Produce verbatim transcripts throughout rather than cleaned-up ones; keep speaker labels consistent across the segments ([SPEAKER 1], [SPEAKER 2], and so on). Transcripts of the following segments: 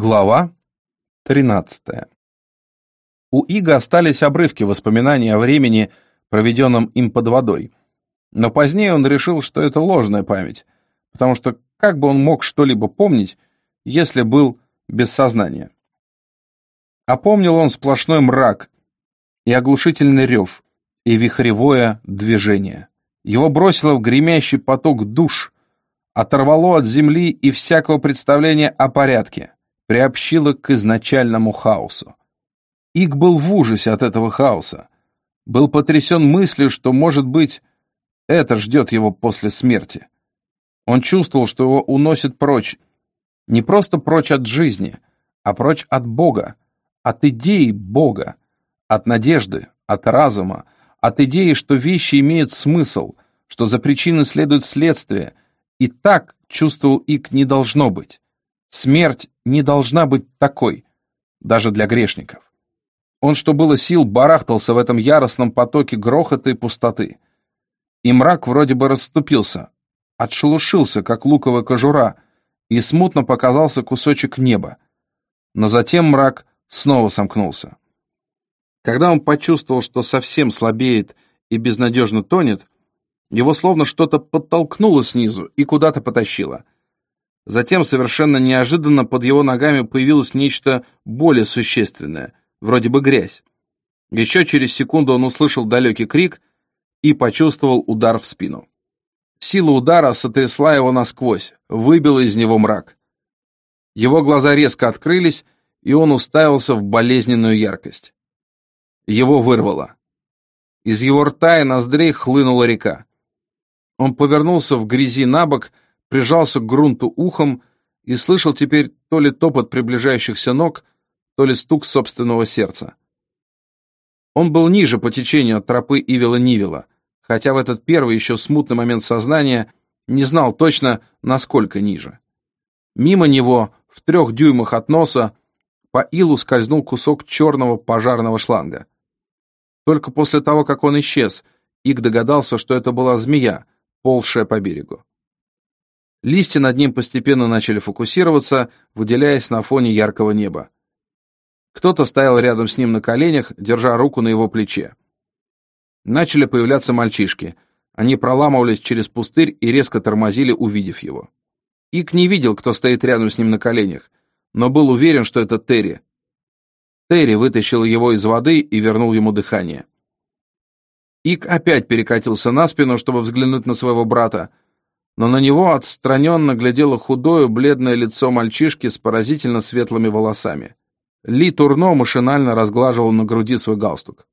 [SPEAKER 1] Глава тринадцатая. У Ига остались обрывки воспоминаний о времени, проведенном им под водой. Но позднее он решил, что это ложная память, потому что как бы он мог что-либо помнить, если был без сознания? А помнил он сплошной мрак и оглушительный рев, и вихревое движение. Его бросило в гремящий поток душ, оторвало от земли и всякого представления о порядке, приобщило к изначальному хаосу. Иг был в ужасе от этого хаоса, был потрясен мыслью, что, может быть, это ждет его после смерти. Он чувствовал, что его уносит прочь, не просто прочь от жизни, а прочь от Бога, от идеи Бога, от надежды, от разума, от идеи, что вещи имеют смысл, что за причиной следует следствие, и так, чувствовал Иг, не должно быть. Смерть не должна быть такой, даже для грешников. Он, что было сил, барахтался в этом яростном потоке грохота и пустоты. И мрак вроде бы расступился, отшелушился, как луковая кожура, и смутно показался кусочек неба. Но затем мрак снова сомкнулся. Когда он почувствовал, что совсем слабеет и безнадежно тонет, его словно что-то подтолкнуло снизу и куда-то потащило. Затем совершенно неожиданно под его ногами появилось нечто более существенное, вроде бы грязь. Еще через секунду он услышал далекий крик и почувствовал удар в спину. Сила удара сотрясла его насквозь, выбила из него мрак. Его глаза резко открылись, и он уставился в болезненную яркость. Его вырвало. Из его рта и ноздрей хлынула река. Он повернулся в грязи на бок, прижался к грунту ухом и слышал теперь то ли топот приближающихся ног, то ли стук собственного сердца. Он был ниже по течению от тропы Ивела-Нивела, хотя в этот первый еще смутный момент сознания не знал точно, насколько ниже. Мимо него, в трех дюймах от носа, по илу скользнул кусок черного пожарного шланга. Только после того, как он исчез, Иг догадался, что это была змея, ползшая по берегу. Листья над ним постепенно начали фокусироваться, выделяясь на фоне яркого неба. Кто-то стоял рядом с ним на коленях, держа руку на его плече. Начали появляться мальчишки. Они проламывались через пустырь и резко тормозили, увидев его. Иг не видел, кто стоит рядом с ним на коленях, но был уверен, что это Терри. Терри вытащил его из воды и вернул ему дыхание. Иг опять перекатился на спину, чтобы взглянуть на своего брата, но на него отстраненно глядело худое, бледное лицо мальчишки с поразительно светлыми волосами. Ли Турно машинально разглаживал на груди свой галстук.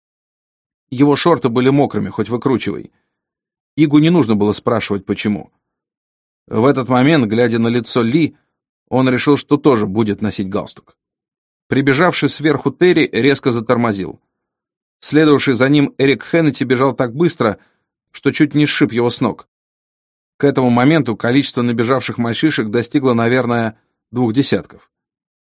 [SPEAKER 1] Его шорты были мокрыми, хоть выкручивай. Игу не нужно было спрашивать, почему. В этот момент, глядя на лицо Ли, он решил, что тоже будет носить галстук. Прибежавший сверху Терри резко затормозил. Следовавший за ним Эрик Хеннети бежал так быстро, что чуть не сшиб его с ног. К этому моменту количество набежавших мальчишек достигло, наверное, двух десятков.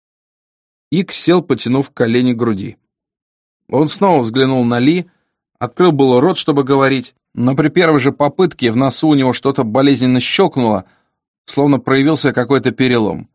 [SPEAKER 1] Иг сел, потянув колени к груди. Он снова взглянул на Ли, открыл было рот, чтобы говорить, но при первой же попытке в носу у него что-то болезненно щелкнуло, словно проявился какой-то перелом.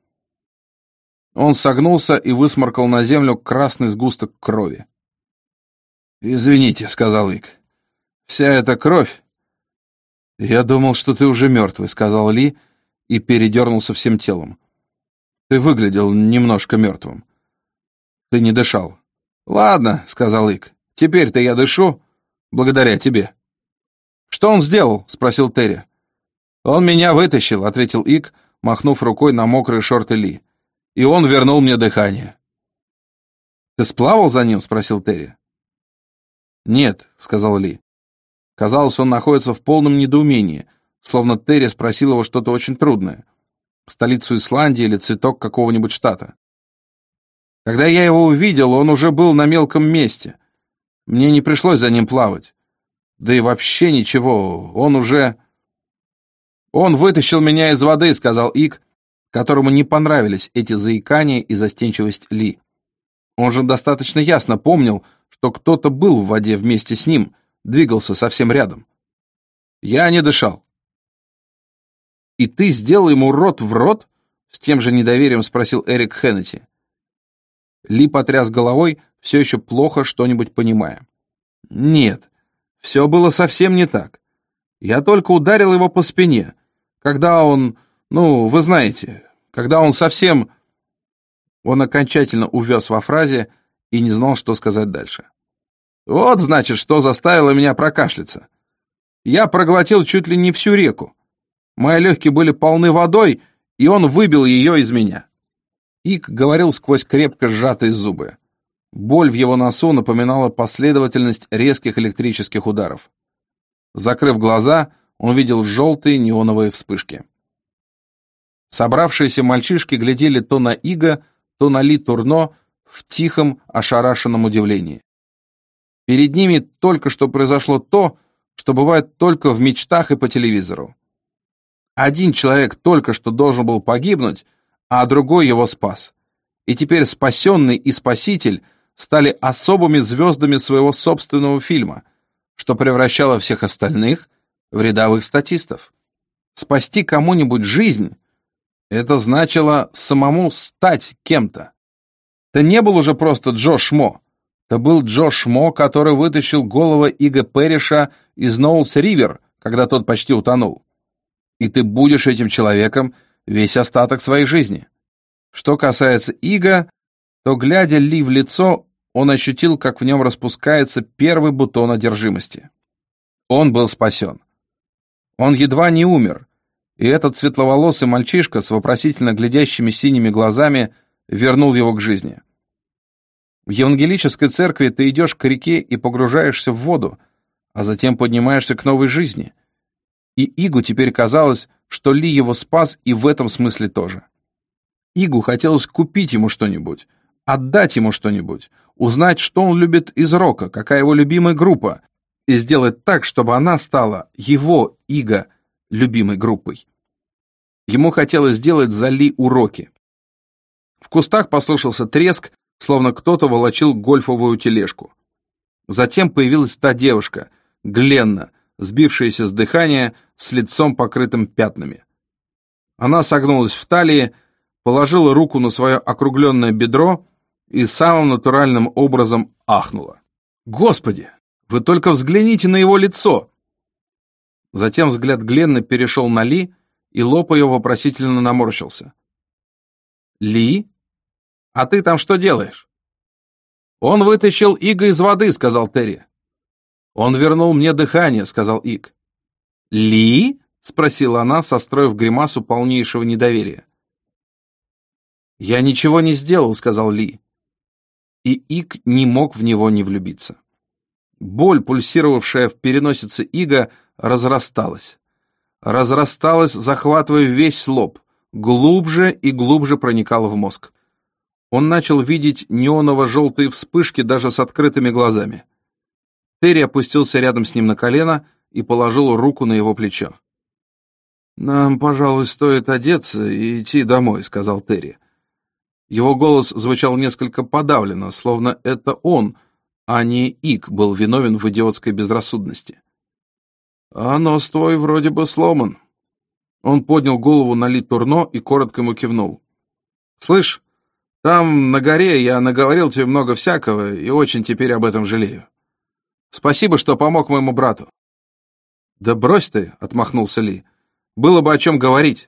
[SPEAKER 1] Он согнулся и высморкал на землю красный сгусток крови. «Извините», — сказал Иг, — «вся эта кровь...» «Я думал, что ты уже мертвый», — сказал Ли и передернулся всем телом. «Ты выглядел немножко мертвым. Ты не дышал». «Ладно», — сказал Иг, — «теперь-то я дышу, благодаря тебе». «Что он сделал?» — спросил Терри. «Он меня вытащил», — ответил Иг, махнув рукой на мокрые шорты Ли. «И он вернул мне дыхание». «Ты сплавал за ним?» — спросил Терри. «Нет», — сказал Ли. Казалось, он находится в полном недоумении, словно Терри спросил его что-то очень трудное. Столицу Исландии или цветок какого-нибудь штата. «Когда я его увидел, он уже был на мелком месте. Мне не пришлось за ним плавать. Да и вообще ничего, он уже...» «Он вытащил меня из воды», — сказал Иг, которому не понравились эти заикания и застенчивость Ли. Он же достаточно ясно помнил, что кто-то был в воде вместе с ним, двигался совсем рядом. «Я не дышал». «И ты сделал ему рот в рот?» С тем же недоверием спросил Эрик Хеннети. Ли потряс головой, все еще плохо что-нибудь понимая. Нет, все было совсем не так. Я только ударил его по спине, когда он, ну, вы знаете, когда он совсем... Он окончательно увяз во фразе и не знал, что сказать дальше. Вот, значит, что заставило меня прокашляться. Я проглотил чуть ли не всю реку. Мои легкие были полны водой, и он выбил ее из меня. Ик говорил сквозь крепко сжатые зубы. Боль в его носу напоминала последовательность резких электрических ударов. Закрыв глаза, он видел желтые неоновые вспышки. Собравшиеся мальчишки глядели то на Ига, то на Ли Турно в тихом, ошарашенном удивлении. Перед ними только что произошло то, что бывает только в мечтах и по телевизору. Один человек только что должен был погибнуть, а другой его спас. И теперь спасенный и спаситель стали особыми звездами своего собственного фильма, что превращало всех остальных в рядовых статистов. Спасти кому-нибудь жизнь — это значило самому стать кем-то. Это не был уже просто Джо Шмо. Это был Джо Шмо, который вытащил голову Ига Перриша из Ноулс-Ривер, когда тот почти утонул. И ты будешь этим человеком весь остаток своей жизни. Что касается Ига, то, глядя Ли в лицо, он ощутил, как в нем распускается первый бутон одержимости. Он был спасен. Он едва не умер, и этот светловолосый мальчишка с вопросительно глядящими синими глазами вернул его к жизни. В евангелической церкви ты идешь к реке и погружаешься в воду, а затем поднимаешься к новой жизни. И Игу теперь казалось, что Ли его спас и в этом смысле тоже. Игу хотелось купить ему что-нибудь, отдать ему что-нибудь, узнать, что он любит из рока, какая его любимая группа, и сделать так, чтобы она стала его, Ига, любимой группой. Ему хотелось сделать за Ли уроки. В кустах послышался треск, словно кто-то волочил гольфовую тележку. Затем появилась та девушка, Гленна, сбившаяся с дыхания, с лицом покрытым пятнами. Она согнулась в талии, положила руку на свое округленное бедро и самым натуральным образом ахнула. «Господи, вы только взгляните на его лицо!» Затем взгляд Гленны перешел на Ли, и лоб ее вопросительно наморщился. «Ли? А ты там что делаешь?» «Он вытащил Ига из воды», — сказал Терри. «Он вернул мне дыхание», — сказал Иг. «Ли?» — спросила она, состроив гримасу полнейшего недоверия. «Я ничего не сделал», — сказал Ли. И Иг не мог в него не влюбиться. Боль, пульсировавшая в переносице Ига, разрасталась. Разрасталась, захватывая весь лоб, глубже и глубже проникала в мозг. Он начал видеть неоново-желтые вспышки даже с открытыми глазами. Терри опустился рядом с ним на колено и положил руку на его плечо. «Нам, пожалуй, стоит одеться и идти домой», — сказал Терри. Его голос звучал несколько подавленно, словно это он, а не Иг, был виновен в идиотской безрассудности. «А нос твой вроде бы сломан». Он поднял голову на Ли Турно и коротко ему кивнул. «Слышь, там, на горе, я наговорил тебе много всякого и очень теперь об этом жалею. Спасибо, что помог моему брату». «Да брось ты», — отмахнулся Ли. «Было бы о чем говорить».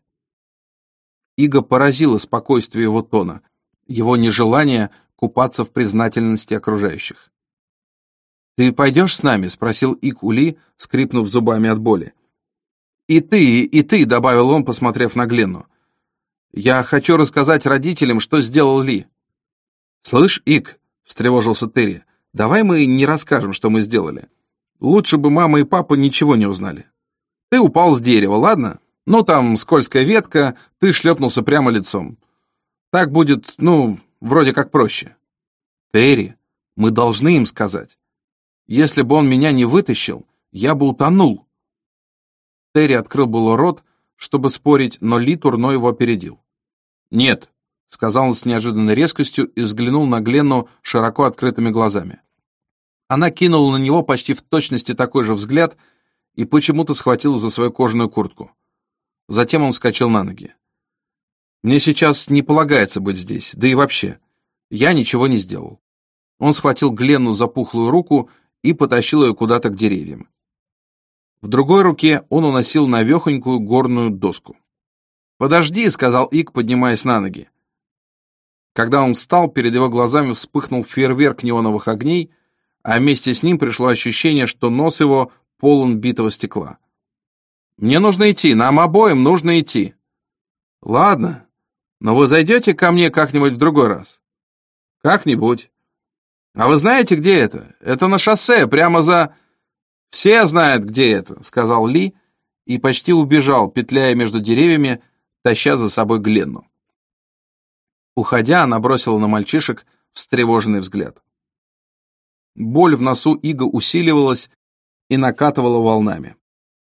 [SPEAKER 1] Ига поразило спокойствие его тона, его нежелание купаться в признательности окружающих. «Ты пойдешь с нами?» — спросил Иг у Ли, скрипнув зубами от боли. «И ты, и ты», — добавил он, посмотрев на Гленну. «Я хочу рассказать родителям, что сделал Ли». «Слышь, Иг», — встревожился Терри, — «давай мы не расскажем, что мы сделали. Лучше бы мама и папа ничего не узнали. Ты упал с дерева, ладно? Ну, там скользкая ветка, ты шлепнулся прямо лицом. Так будет, ну, вроде как проще. Терри, мы должны им сказать. Если бы он меня не вытащил, я бы утонул». Терри открыл было рот, чтобы спорить, но Ли Турно его опередил. «Нет», — сказал он с неожиданной резкостью и взглянул на Гленну широко открытыми глазами. Она кинула на него почти в точности такой же взгляд и почему-то схватила за свою кожаную куртку. Затем он вскочил на ноги. Мне сейчас не полагается быть здесь, да и вообще. Я ничего не сделал». Он схватил Гленну за пухлую руку и потащил ее куда-то к деревьям. В другой руке он уносил навехонькую горную доску. «Подожди», — сказал Ик, поднимаясь на ноги. Когда он встал, перед его глазами вспыхнул фейерверк неоновых огней, а вместе с ним пришло ощущение, что нос его полон битого стекла. «Мне нужно идти, нам обоим нужно идти». «Ладно, но вы зайдете ко мне как-нибудь в другой раз?» «Как-нибудь. А вы знаете, где это? Это на шоссе, прямо за...» «Все знают, где это», — сказал Ли и почти убежал, петляя между деревьями, таща за собой Гленну. Уходя, она бросила на мальчишек встревоженный взгляд. Боль в носу Ига усиливалась и накатывала волнами.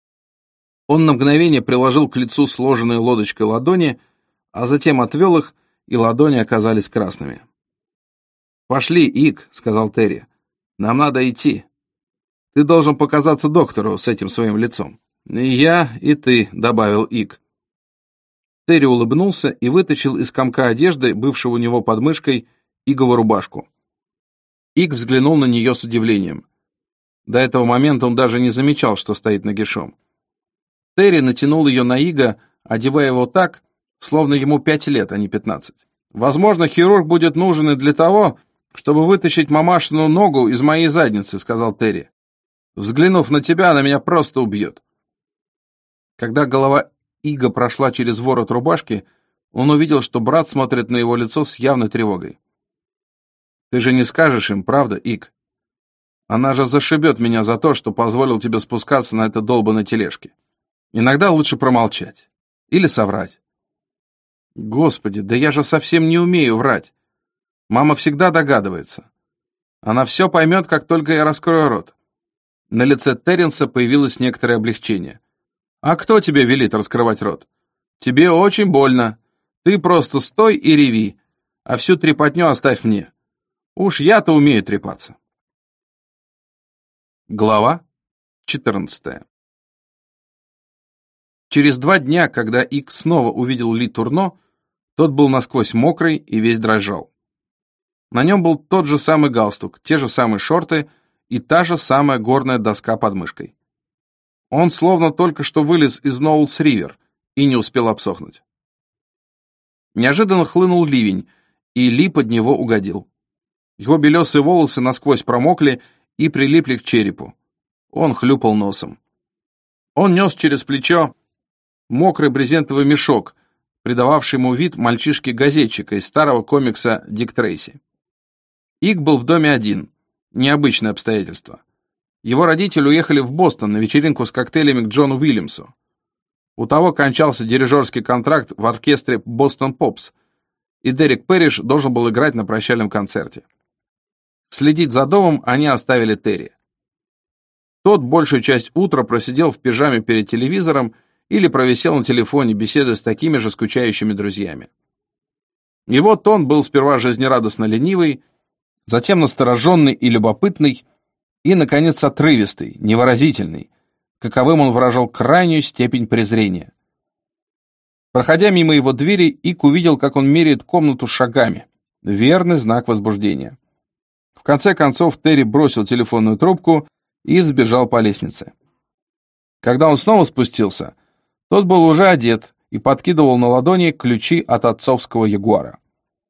[SPEAKER 1] Он на мгновение приложил к лицу сложенные лодочкой ладони, а затем отвел их, и ладони оказались красными. «Пошли, Иг», — сказал Терри. «Нам надо идти. Ты должен показаться доктору с этим своим лицом». «И я, и ты», — добавил Иг. Терри улыбнулся и вытащил из комка одежды, бывшего у него под мышкой, Игову рубашку. Иг взглянул на нее с удивлением. До этого момента он даже не замечал, что стоит нагишом. Терри натянул ее на Ига, одевая его так, словно ему пять лет, а не пятнадцать. «Возможно, хирург будет нужен и для того, чтобы вытащить мамашину ногу из моей задницы», — сказал Терри. «Взглянув на тебя, она меня просто убьет». Когда голова Ига прошла через ворот рубашки, он увидел, что брат смотрит на его лицо с явной тревогой. «Ты же не скажешь им, правда, Иг? Она же зашибет меня за то, что позволил тебе спускаться на этой долбаной тележке. Иногда лучше промолчать. Или соврать». «Господи, да я же совсем не умею врать. Мама всегда догадывается. Она все поймет, как только я раскрою рот». На лице Терренса появилось некоторое облегчение. «А кто тебе велит раскрывать рот? Тебе очень больно. Ты просто стой и реви, а всю трепотню оставь мне. Уж я-то умею трепаться». Глава четырнадцатая. Через два дня, когда Ик снова увидел Ли Турно, тот был насквозь мокрый и весь дрожал. На нем был тот же самый галстук, те же самые шорты и та же самая горная доска под мышкой. Он словно только что вылез из Ноулс-Ривер и не успел обсохнуть. Неожиданно хлынул ливень, и Ли под него угодил. Его белесые волосы насквозь промокли и прилипли к черепу. Он хлюпал носом. Он нес через плечо мокрый брезентовый мешок, придававший ему вид мальчишки-газетчика из старого комикса «Дик Трейси». Ик был в доме один. Необычное обстоятельство. Его родители уехали в Бостон на вечеринку с коктейлями к Джону Уильямсу. У того кончался дирижерский контракт в оркестре «Бостон Попс», и Дерек Пэриш должен был играть на прощальном концерте. Следить за домом они оставили Терри. Тот большую часть утра просидел в пижаме перед телевизором или провисел на телефоне, беседуя с такими же скучающими друзьями. Его тон был сперва жизнерадостно ленивый, затем настороженный и любопытный, и, наконец, отрывистый, невыразительный, каковым он выражал крайнюю степень презрения. Проходя мимо его двери, Ик увидел, как он меряет комнату шагами. Верный знак возбуждения. В конце концов Терри бросил телефонную трубку и взбежал по лестнице. Когда он снова спустился, тот был уже одет и подкидывал на ладони ключи от отцовского ягуара.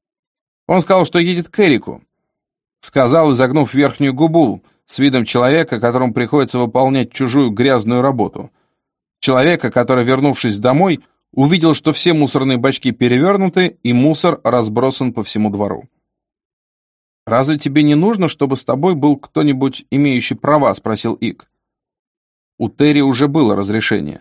[SPEAKER 1] Он сказал, что едет к Эрику. Сказал, изогнув верхнюю губу, с видом человека, которому приходится выполнять чужую грязную работу. Человека, который, вернувшись домой, увидел, что все мусорные бачки перевернуты и мусор разбросан по всему двору. «Разве тебе не нужно, чтобы с тобой был кто-нибудь, имеющий права?» — спросил Ик. У Терри уже было разрешение.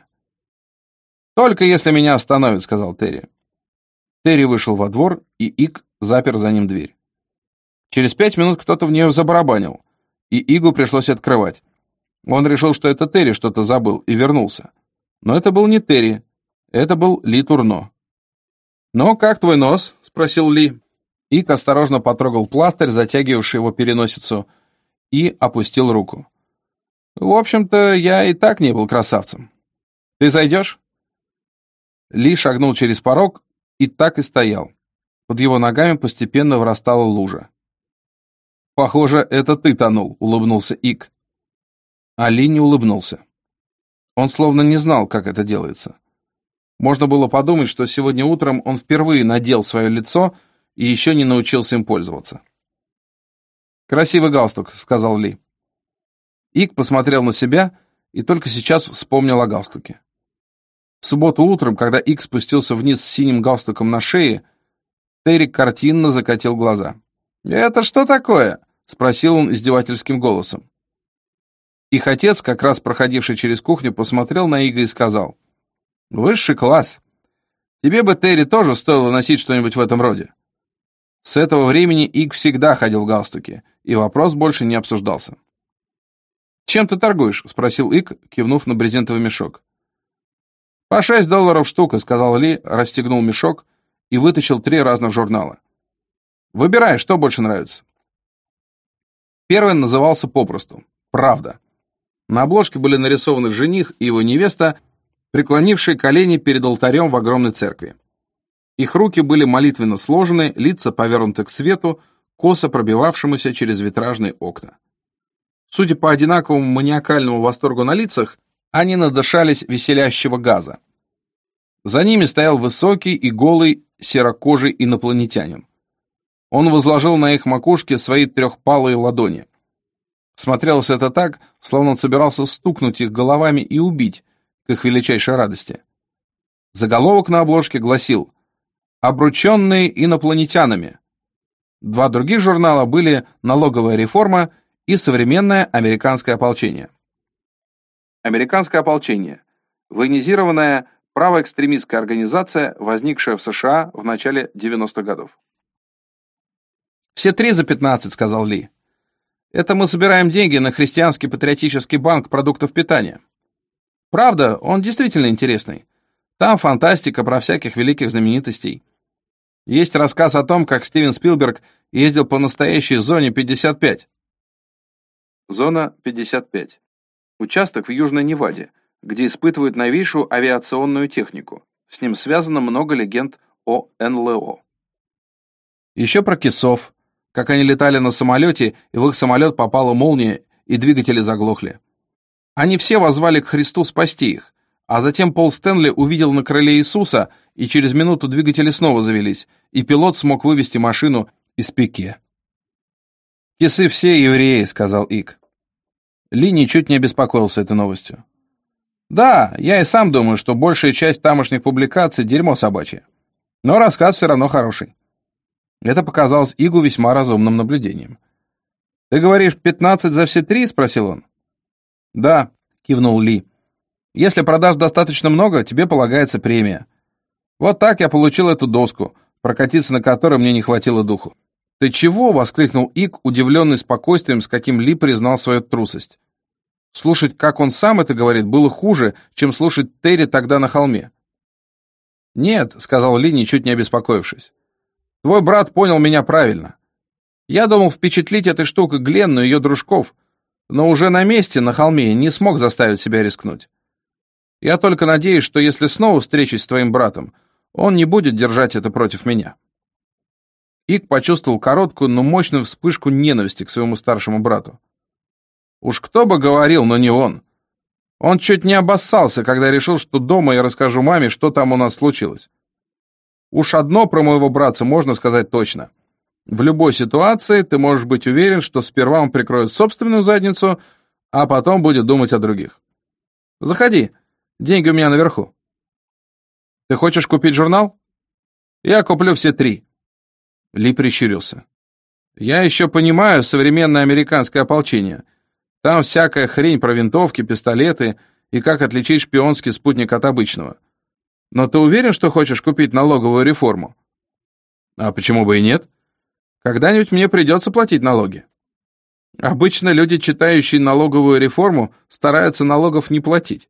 [SPEAKER 1] «Только если меня остановят», — сказал Терри. Терри вышел во двор, и Ик запер за ним дверь. Через пять минут кто-то в нее забарабанил, и Игу пришлось открывать. Он решил, что это Терри что-то забыл, и вернулся. Но это был не Терри, это был Ли Турно. «Ну, как твой нос?» — спросил Ли. Ик осторожно потрогал пластырь, затягивавший его переносицу, и опустил руку. «В общем-то, я и так не был красавцем. Ты зайдешь?» Ли шагнул через порог, и так и стоял. Под его ногами постепенно вырастала лужа. «Похоже, это ты тонул», — улыбнулся Ик. А Ли не улыбнулся. Он словно не знал, как это делается. Можно было подумать, что сегодня утром он впервые надел свое лицо и еще не научился им пользоваться. «Красивый галстук», — сказал Ли. Ик посмотрел на себя и только сейчас вспомнил о галстуке. В субботу утром, когда Ик спустился вниз с синим галстуком на шее, Терри картинно закатил глаза. «Это что такое?» — спросил он издевательским голосом. Их отец, как раз проходивший через кухню, посмотрел на Ига и сказал: «Высший класс. Тебе бы, Терри, тоже стоило носить что-нибудь в этом роде». С этого времени Иг всегда ходил в галстуке, и вопрос больше не обсуждался. «Чем ты торгуешь?» — спросил Иг, кивнув на брезентовый мешок. «По шесть долларов штука», — сказал Ли, расстегнул мешок и вытащил три разных журнала. «Выбирай, что больше нравится». Первый назывался попросту «Правда». На обложке были нарисованы жених и его невеста, преклонившие колени перед алтарем в огромной церкви. Их руки были молитвенно сложены, лица повернуты к свету, косо пробивавшемуся через витражные окна. Судя по одинаковому маниакальному восторгу на лицах, они надышались веселящего газа. За ними стоял высокий и голый серокожий инопланетянин. Он возложил на их макушки свои трехпалые ладони. Смотрелось это так, словно он собирался стукнуть их головами и убить, к их величайшей радости. Заголовок на обложке гласил «Обрученные инопланетянами». Два других журнала были «Налоговая реформа» и «Современное американское ополчение». Американское ополчение – военизированная правоэкстремистская организация, возникшая в США в начале девяностых годов. «Все три за пятнадцать», — сказал Ли. «Это мы собираем деньги на христианский патриотический банк продуктов питания. Правда, он действительно интересный. Там фантастика про всяких великих знаменитостей. Есть рассказ о том, как Стивен Спилберг ездил по настоящей зоне пятьдесят пять». Зона пятьдесят пять. Участок в Южной Неваде, где испытывают новейшую авиационную технику. С ним связано много легенд о эн эл о. Еще про кисов, как они летали на самолете, и в их самолет попала молния, и двигатели заглохли. Они все воззвали к Христу спасти их, а затем Пол Стэнли увидел на крыле Иисуса, и через минуту двигатели снова завелись, и пилот смог вывести машину из пике. «Кисы все евреи», — сказал Ик. Ли ничуть не обеспокоился этой новостью. «Да, я и сам думаю, что большая часть тамошних публикаций — дерьмо собачье. Но рассказ все равно хороший». Это показалось Игу весьма разумным наблюдением. «Ты говоришь, пятнадцать за все три?» — спросил он. «Да», — кивнул Ли. «Если продашь достаточно много, тебе полагается премия. Вот так я получил эту доску, прокатиться на которой мне не хватило духу». «Ты чего?» — воскликнул Ик, удивленный спокойствием, с каким Ли признал свою трусость. Слушать, как он сам это говорит, было хуже, чем слушать Терри тогда на холме. «Нет», — сказал Ли, ничуть не обеспокоившись. «Твой брат понял меня правильно. Я думал впечатлить этой штукой Гленну и ее дружков, но уже на месте, на холме, не смог заставить себя рискнуть. Я только надеюсь, что если снова встречусь с твоим братом, он не будет держать это против меня». Ик почувствовал короткую, но мощную вспышку ненависти к своему старшему брату. Уж кто бы говорил, но не он. Он чуть не обоссался, когда решил, что дома я расскажу маме, что там у нас случилось. Уж одно про моего братца можно сказать точно. В любой ситуации ты можешь быть уверен, что сперва он прикроет собственную задницу, а потом будет думать о других. Заходи, деньги у меня наверху. Ты хочешь купить журнал? Я куплю все три. Ли прищурился. «Я еще понимаю современное американское ополчение. Там всякая хрень про винтовки, пистолеты и как отличить шпионский спутник от обычного. Но ты уверен, что хочешь купить налоговую реформу?» «А почему бы и нет? Когда-нибудь мне придется платить налоги. Обычно люди, читающие налоговую реформу, стараются налогов не платить».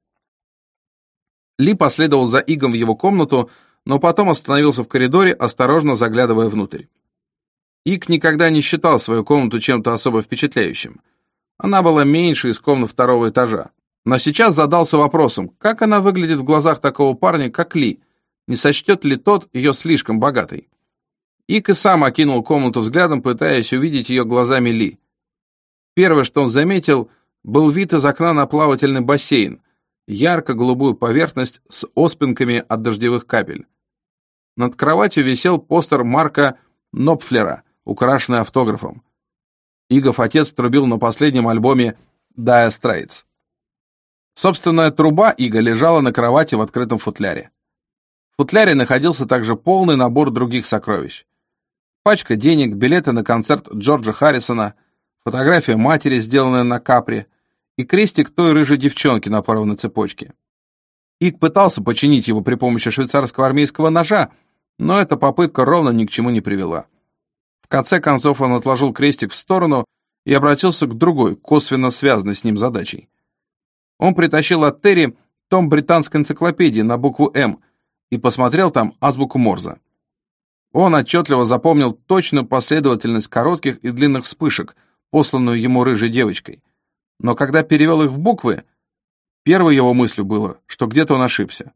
[SPEAKER 1] Ли последовал за Игом в его комнату, но потом остановился в коридоре, осторожно заглядывая внутрь. Ик никогда не считал свою комнату чем-то особо впечатляющим. Она была меньше из комнат второго этажа. Но сейчас задался вопросом, как она выглядит в глазах такого парня, как Ли, не сочтет ли тот ее слишком богатой. Ик и сам окинул комнату взглядом, пытаясь увидеть ее глазами Ли. Первое, что он заметил, был вид из окна на плавательный бассейн, ярко-голубую поверхность с оспинками от дождевых капель. Над кроватью висел постер Марка Нопфлера, украшенный автографом. Игов отец трубил на последнем альбоме Dire Straits. Собственная труба Ига лежала на кровати в открытом футляре. В футляре находился также полный набор других сокровищ. Пачка денег, билеты на концерт Джорджа Харрисона, фотография матери, сделанная на капре, и крестик той рыжей девчонки на порванной цепочке. Иг пытался починить его при помощи швейцарского армейского ножа, но эта попытка ровно ни к чему не привела. В конце концов он отложил крестик в сторону и обратился к другой, косвенно связанной с ним задачей. Он притащил от Терри том британской энциклопедии на букву «М» и посмотрел там азбуку Морзе. Он отчетливо запомнил точную последовательность коротких и длинных вспышек, посланную ему рыжей девочкой. Но когда перевел их в буквы, первой его мыслью было, что где-то он ошибся.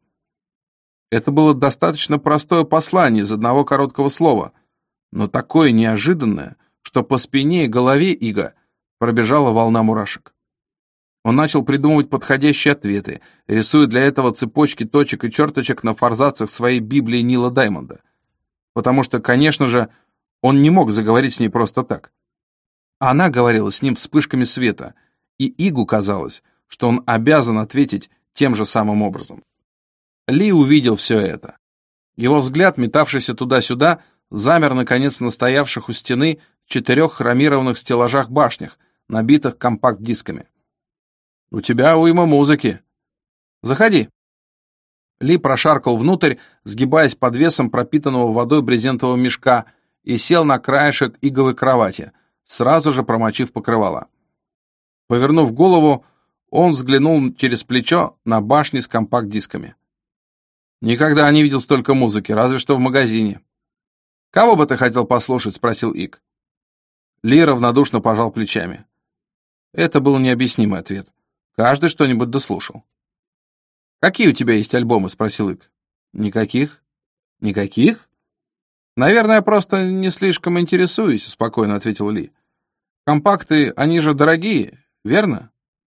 [SPEAKER 1] Это было достаточно простое послание из одного короткого слова, но такое неожиданное, что по спине и голове Ига пробежала волна мурашек. Он начал придумывать подходящие ответы, рисуя для этого цепочки точек и черточек на форзацах своей Библии Нила Даймонда. Потому что, конечно же, он не мог заговорить с ней просто так. Она говорила с ним вспышками света, и Игу казалось, что он обязан ответить тем же самым образом. Ли увидел все это. Его взгляд, метавшийся туда-сюда, замер, наконец, на стоявших у стены четырех хромированных стеллажах-башнях, набитых компакт-дисками. «У тебя уйма музыки. Заходи». Ли прошаркал внутрь, сгибаясь под весом пропитанного водой брезентового мешка, и сел на краешек иговой кровати, сразу же промочив покрывало. Повернув голову, он взглянул через плечо на башни с компакт-дисками. «Никогда не видел столько музыки, разве что в магазине». «Кого бы ты хотел послушать?» — спросил Иг. Ли равнодушно пожал плечами. Это был необъяснимый ответ. Каждый что-нибудь дослушал. «Какие у тебя есть альбомы?» — спросил Иг. «Никаких». «Никаких?» «Наверное, я просто не слишком интересуюсь», — спокойно ответил Ли. «Компакты, они же дорогие, верно?»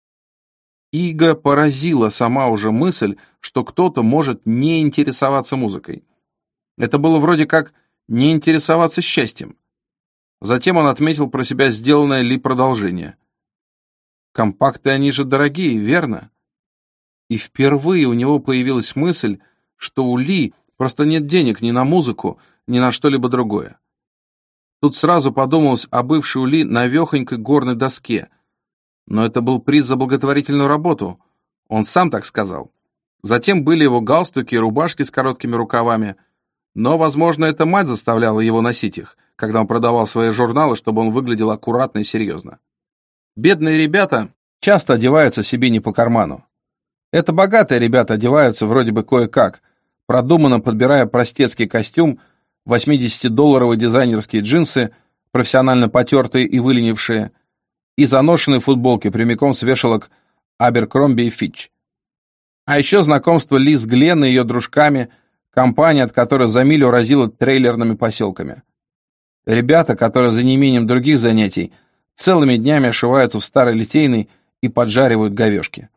[SPEAKER 1] Ига поразила сама уже мысль, что кто-то может не интересоваться музыкой. Это было вроде как не интересоваться счастьем. Затем он отметил про себя сделанное Ли продолжение. «Компакты, они же дорогие, верно?» И впервые у него появилась мысль, что у Ли просто нет денег ни на музыку, ни на что-либо другое. Тут сразу подумалось о бывшей у Ли навехонькой горной доске. Но это был приз за благотворительную работу. Он сам так сказал. Затем были его галстуки и рубашки с короткими рукавами. Но, возможно, это мать заставляла его носить их, когда он продавал свои журналы, чтобы он выглядел аккуратно и серьезно. Бедные ребята часто одеваются себе не по карману. Это богатые ребята одеваются вроде бы кое-как, продуманно подбирая простецкий костюм, восьмидесятидолларовые дизайнерские джинсы, профессионально потертые и выленившие, и заношенные футболки прямиком с вешалок Аберкромби и Фитч. А еще знакомство Ли с Гленн и ее дружками, компания, от которой за милю разила трейлерными поселками. Ребята, которые за неимением других занятий целыми днями ошиваются в старой литейной и поджаривают говешки.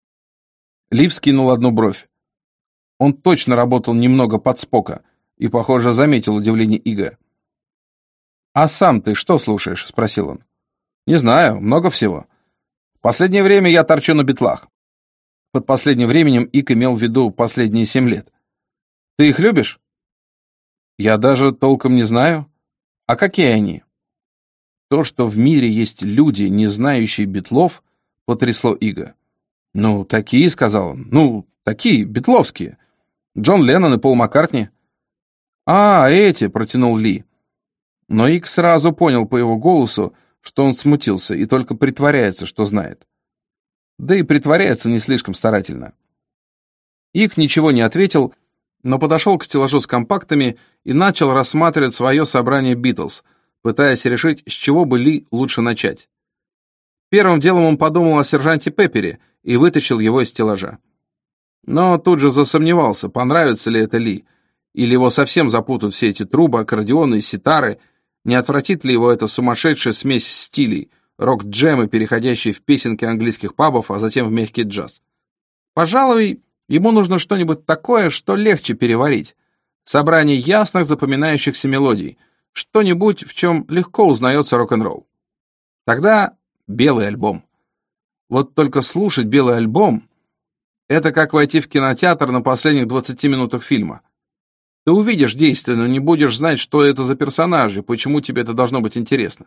[SPEAKER 1] Ли вскинул одну бровь. Он точно работал немного под Спока и, похоже, заметил удивление Ига. «А сам ты что слушаешь?» — спросил он. «Не знаю, много всего. В последнее время я торчу на битлах». Под последним временем Иг имел в виду последние семь лет. «Ты их любишь?» «Я даже толком не знаю. А какие они?» То, что в мире есть люди, не знающие битлов, потрясло Ига. «Ну, такие», — сказал он, — «ну, такие, битловские. Джон Леннон и Пол Маккартни». «А, эти», — протянул Ли. Но Иг сразу понял по его голосу, что он смутился и только притворяется, что знает. Да и притворяется не слишком старательно. Иг ничего не ответил, но подошел к стеллажу с компактами и начал рассматривать свое собрание «Битлз», пытаясь решить, с чего бы Ли лучше начать. Первым делом он подумал о сержанте Пеппере и вытащил его из стеллажа. Но тут же засомневался, понравится ли это Ли, или его совсем запутают все эти трубы, аккордеоны и ситары, не отвратит ли его эта сумасшедшая смесь стилей, рок-джемы, переходящие в песенки английских пабов, а затем в мягкий джаз. Пожалуй, ему нужно что-нибудь такое, что легче переварить. Собрание ясных, запоминающихся мелодий, что-нибудь, в чем легко узнается рок-н-ролл. Тогда белый альбом. Вот только слушать белый альбом — это как войти в кинотеатр на последних двадцати минутах фильма. Ты увидишь действие, но не будешь знать, что это за персонажи, почему тебе это должно быть интересно.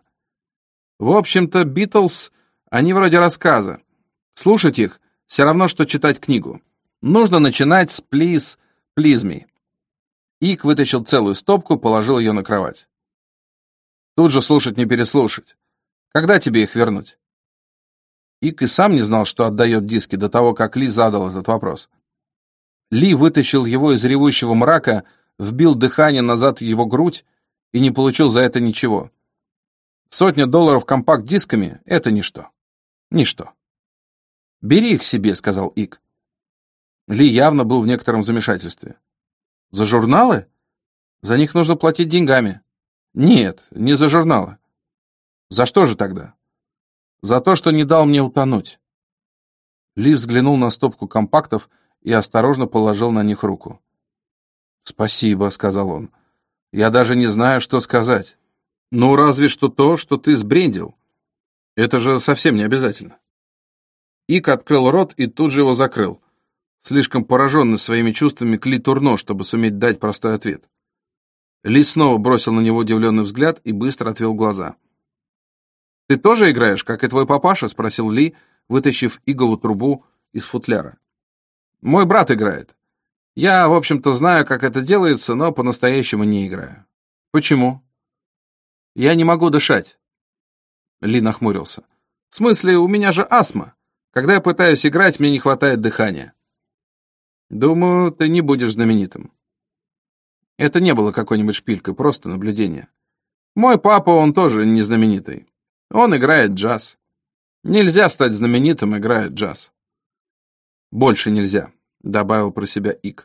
[SPEAKER 1] В общем-то, Битлз, они вроде рассказа. Слушать их все равно, что читать книгу. Нужно начинать с «Please, please me». Ик вытащил целую стопку, положил ее на кровать. Тут же слушать не переслушать. Когда тебе их вернуть? Ик и сам не знал, что отдает диски до того, как Ли задал этот вопрос. Ли вытащил его из ревущего мрака, вбил дыхание назад в его грудь и не получил за это ничего. Сотня долларов компакт-дисками — это ничто. Ничто. «Бери их себе», — сказал Ик. Ли явно был в некотором замешательстве. «За журналы? За них нужно платить деньгами». «Нет, не за журналы». «За что же тогда?» «За то, что не дал мне утонуть». Ли взглянул на стопку компактов и осторожно положил на них руку. «Спасибо», — сказал он. «Я даже не знаю, что сказать. Ну, разве что то, что ты сбрендил. Это же совсем не обязательно». Ик открыл рот и тут же его закрыл, слишком пораженный своими чувствами к Ли Турно, чтобы суметь дать простой ответ. Ли снова бросил на него удивленный взгляд и быстро отвел глаза. «Ты тоже играешь, как и твой папаша?» — спросил Ли, вытащив иговую трубу из футляра. «Мой брат играет. Я, в общем-то, знаю, как это делается, но по-настоящему не играю». «Почему?» «Я не могу дышать». Ли нахмурился. «В смысле, у меня же астма. Когда я пытаюсь играть, мне не хватает дыхания». «Думаю, ты не будешь знаменитым». Это не было какой-нибудь шпилькой, просто наблюдение. Мой папа, он тоже не знаменитый. Он играет джаз. Нельзя стать знаменитым, играя джаз. «Больше нельзя», — добавил про себя Ик.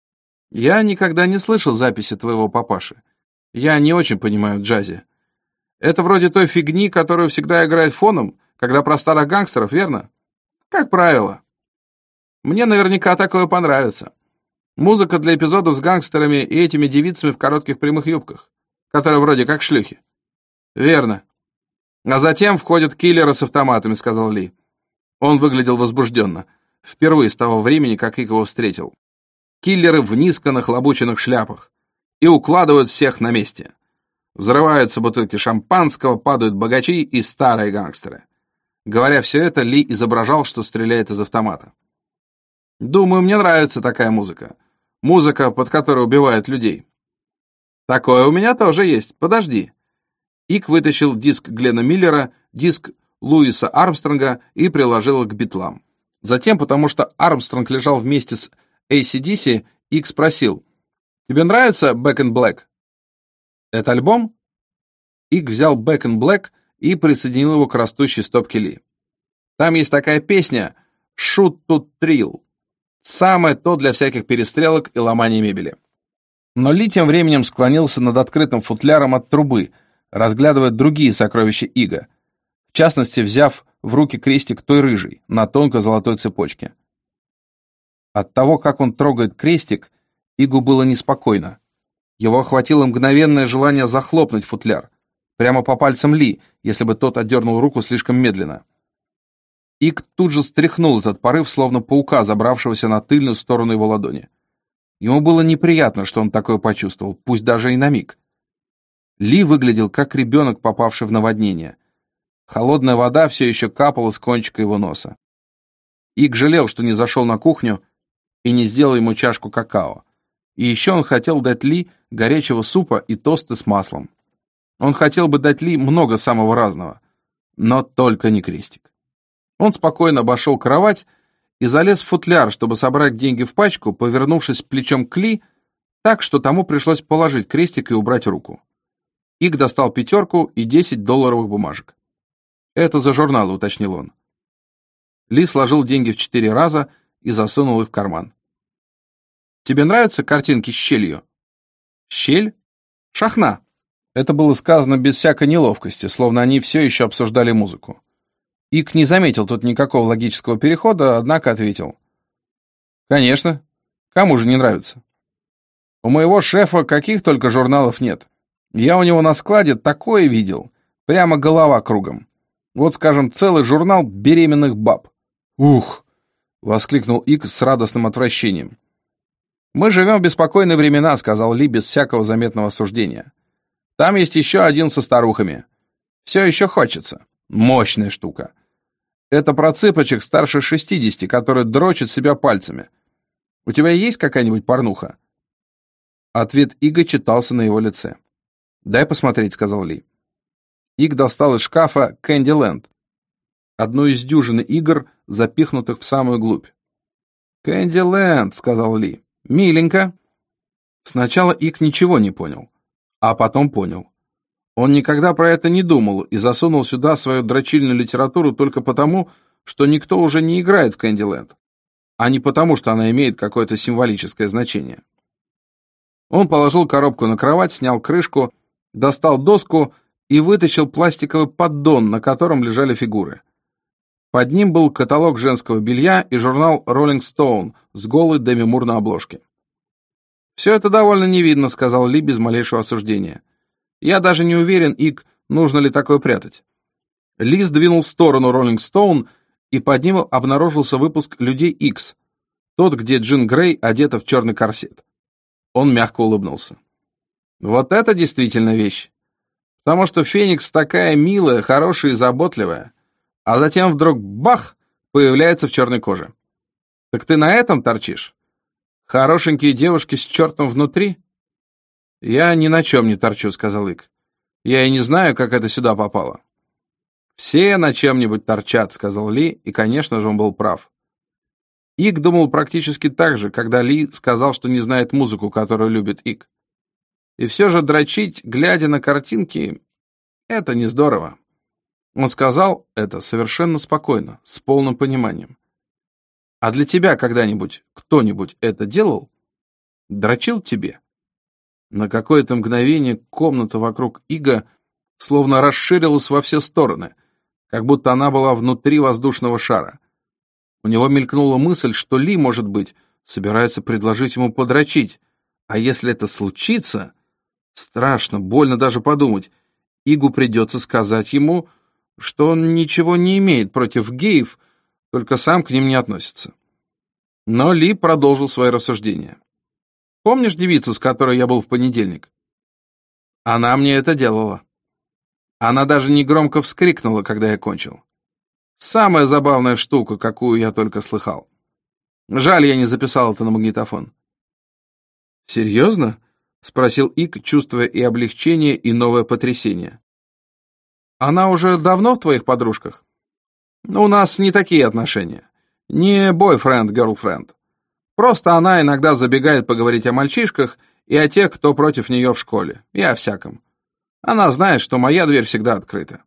[SPEAKER 1] «Я никогда не слышал записи твоего папаши. Я не очень понимаю в джазе. Это вроде той фигни, которую всегда играет фоном, когда про старых гангстеров, верно? Как правило. Мне наверняка такое понравится. Музыка для эпизодов с гангстерами и этими девицами в коротких прямых юбках, которые вроде как шлюхи». «Верно. А затем входят киллеры с автоматами», — сказал Ли. Он выглядел возбужденно, впервые с того времени, как Ик его встретил. Киллеры в низко нахлобученных шляпах и укладывают всех на месте. Взрываются бутылки шампанского, падают богачи и старые гангстеры. Говоря все это, Ли изображал, что стреляет из автомата. «Думаю, мне нравится такая музыка. Музыка, под которой убивают людей». «Такое у меня тоже есть. Подожди». Ик вытащил диск Глена Миллера, диск Луиса Армстронга и приложил к Битлам. Затем, потому что Армстронг лежал вместе с эй си ди си, Ик спросил: «Тебе нравится Back in Black?» «Это альбом?» Ик взял Back in Black и присоединил его к растущей стопке Ли. «Там есть такая песня «Shoot to Thrill». Самое то для всяких перестрелок и ломания мебели». Но Ли тем временем склонился над открытым футляром от трубы, разглядывая другие сокровища Ига, в частности, взяв в руки крестик той рыжей, на тонкой золотой цепочке. От того, как он трогает крестик, Игу было неспокойно. Его охватило мгновенное желание захлопнуть футляр, прямо по пальцам Ли, если бы тот отдернул руку слишком медленно. Иг тут же стряхнул этот порыв, словно паука, забравшегося на тыльную сторону его ладони. Ему было неприятно, что он такое почувствовал, пусть даже и на миг. Ли выглядел как ребенок, попавший в наводнение. Холодная вода все еще капала с кончика его носа. Иг жалел, что не зашел на кухню и не сделал ему чашку какао. И еще он хотел дать Ли горячего супа и тосты с маслом. Он хотел бы дать Ли много самого разного, но только не крестик. Он спокойно обошел кровать и залез в футляр, чтобы собрать деньги в пачку, повернувшись плечом к Ли, так, что тому пришлось положить крестик и убрать руку. Иг достал пятерку и десять долларовых бумажек. «Это за журналы», — уточнил он. Ли сложил деньги в четыре раза и засунул их в карман. «Тебе нравятся картинки с щелью?» «Щель? Шахна». Это было сказано без всякой неловкости, словно они все еще обсуждали музыку. Ик не заметил тут никакого логического перехода, однако ответил. «Конечно. Кому же не нравится? У моего шефа каких только журналов нет. Я у него на складе такое видел. Прямо голова кругом. Вот, скажем, целый журнал беременных баб». «Ух!» — воскликнул Ик с радостным отвращением. «Мы живем в беспокойные времена», — сказал Ли без всякого заметного осуждения. «Там есть еще один со старухами. Все еще хочется. Мощная штука. Это про цыпочек старше шестидесяти, которые дрочат себя пальцами. У тебя есть какая-нибудь порнуха?» Ответ Ига читался на его лице. «Дай посмотреть», — сказал Ли. Иг достал из шкафа «Кэнди-ленд», одну из дюжины игр, запихнутых в самую глубь. «Кэнди-ленд», — сказал Ли. «Миленько». Сначала Иг ничего не понял, а потом понял. Он никогда про это не думал и засунул сюда свою дрочильную литературу только потому, что никто уже не играет в Кэнди-ленд, а не потому, что она имеет какое-то символическое значение. Он положил коробку на кровать, снял крышку, достал доску и вытащил пластиковый поддон, на котором лежали фигуры. Под ним был каталог женского белья и журнал Rolling Stone с голой Деми Мур на обложке. «Все это довольно невидно», — сказал Ли без малейшего осуждения. «Я даже не уверен, Ик, нужно ли такое прятать». Ли сдвинул в сторону Rolling Stone, и под ним обнаружился выпуск «Людей Икс», тот, где Джин Грей одета в черный корсет. Он мягко улыбнулся. «Вот это действительно вещь. Потому что Феникс такая милая, хорошая и заботливая, а затем вдруг бах, появляется в черной коже. Так ты на этом торчишь? Хорошенькие девушки с чертом внутри?» «Я ни на чем не торчу», — сказал Ик. «Я и не знаю, как это сюда попало». «Все на чем-нибудь торчат», — сказал Ли, и, конечно же, он был прав. Ик думал практически так же, когда Ли сказал, что не знает музыку, которую любит Ик. И все же дрочить, глядя на картинки, это не здорово. Он сказал это совершенно спокойно, с полным пониманием. «А для тебя когда-нибудь кто-нибудь это делал? Дрочил тебе?» На какое-то мгновение комната вокруг Ига словно расширилась во все стороны, как будто она была внутри воздушного шара. У него мелькнула мысль, что Ли, может быть, собирается предложить ему подрочить, а если это случится, страшно, больно даже подумать, Игу придется сказать ему, что он ничего не имеет против геев, только сам к ним не относится. Но Ли продолжил свои рассуждения. «Помнишь девицу, с которой я был в понедельник? Она мне это делала. Она даже негромко вскрикнула, когда я кончил. Самая забавная штука, какую я только слыхал. Жаль, я не записал это на магнитофон». «Серьезно?» — спросил Ик, чувствуя и облегчение, и новое потрясение. «Она уже давно в твоих подружках?» «У нас не такие отношения. Не бойфренд-герлфренд. Просто она иногда забегает поговорить о мальчишках и о тех, кто против нее в школе, и о всяком. Она знает, что моя дверь всегда открыта».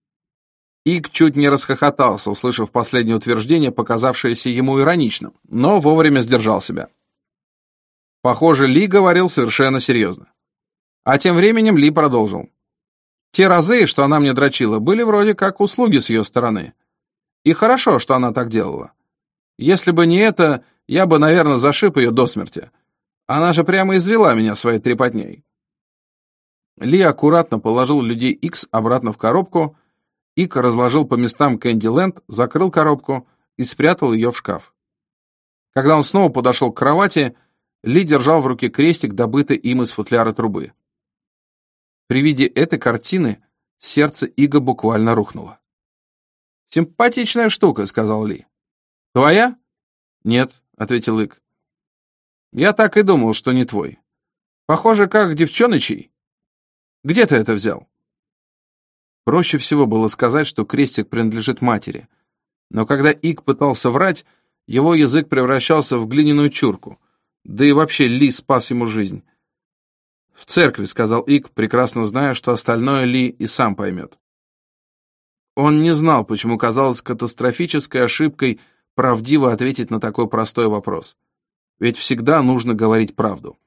[SPEAKER 1] Ик чуть не расхохотался, услышав последнее утверждение, показавшееся ему ироничным, но вовремя сдержал себя. Похоже, Ли говорил совершенно серьезно. А тем временем Ли продолжил. «Те разы, что она мне дрочила, были вроде как услуги с ее стороны. И хорошо, что она так делала. Если бы не это, я бы, наверное, зашиб ее до смерти. Она же прямо извела меня своей трепотней». Ли аккуратно положил людей Икс обратно в коробку, Ик разложил по местам Кэнди-ленд, закрыл коробку и спрятал ее в шкаф. Когда он снова подошел к кровати, Ли держал в руке крестик, добытый им из футляра трубы. При виде этой картины сердце Ига буквально рухнуло. «Симпатичная штука», — сказал Ли. «Твоя?» «Нет», — ответил Ик. «Я так и думал, что не твой. Похоже, как девчоночий. Где ты это взял?» Проще всего было сказать, что крестик принадлежит матери. Но когда Ик пытался врать, его язык превращался в глиняную чурку. Да и вообще Ли спас ему жизнь. «В церкви», — сказал Ик, прекрасно зная, что остальное Ли и сам поймет. Он не знал, почему казалось катастрофической ошибкой правдиво ответить на такой простой вопрос. Ведь всегда нужно говорить правду.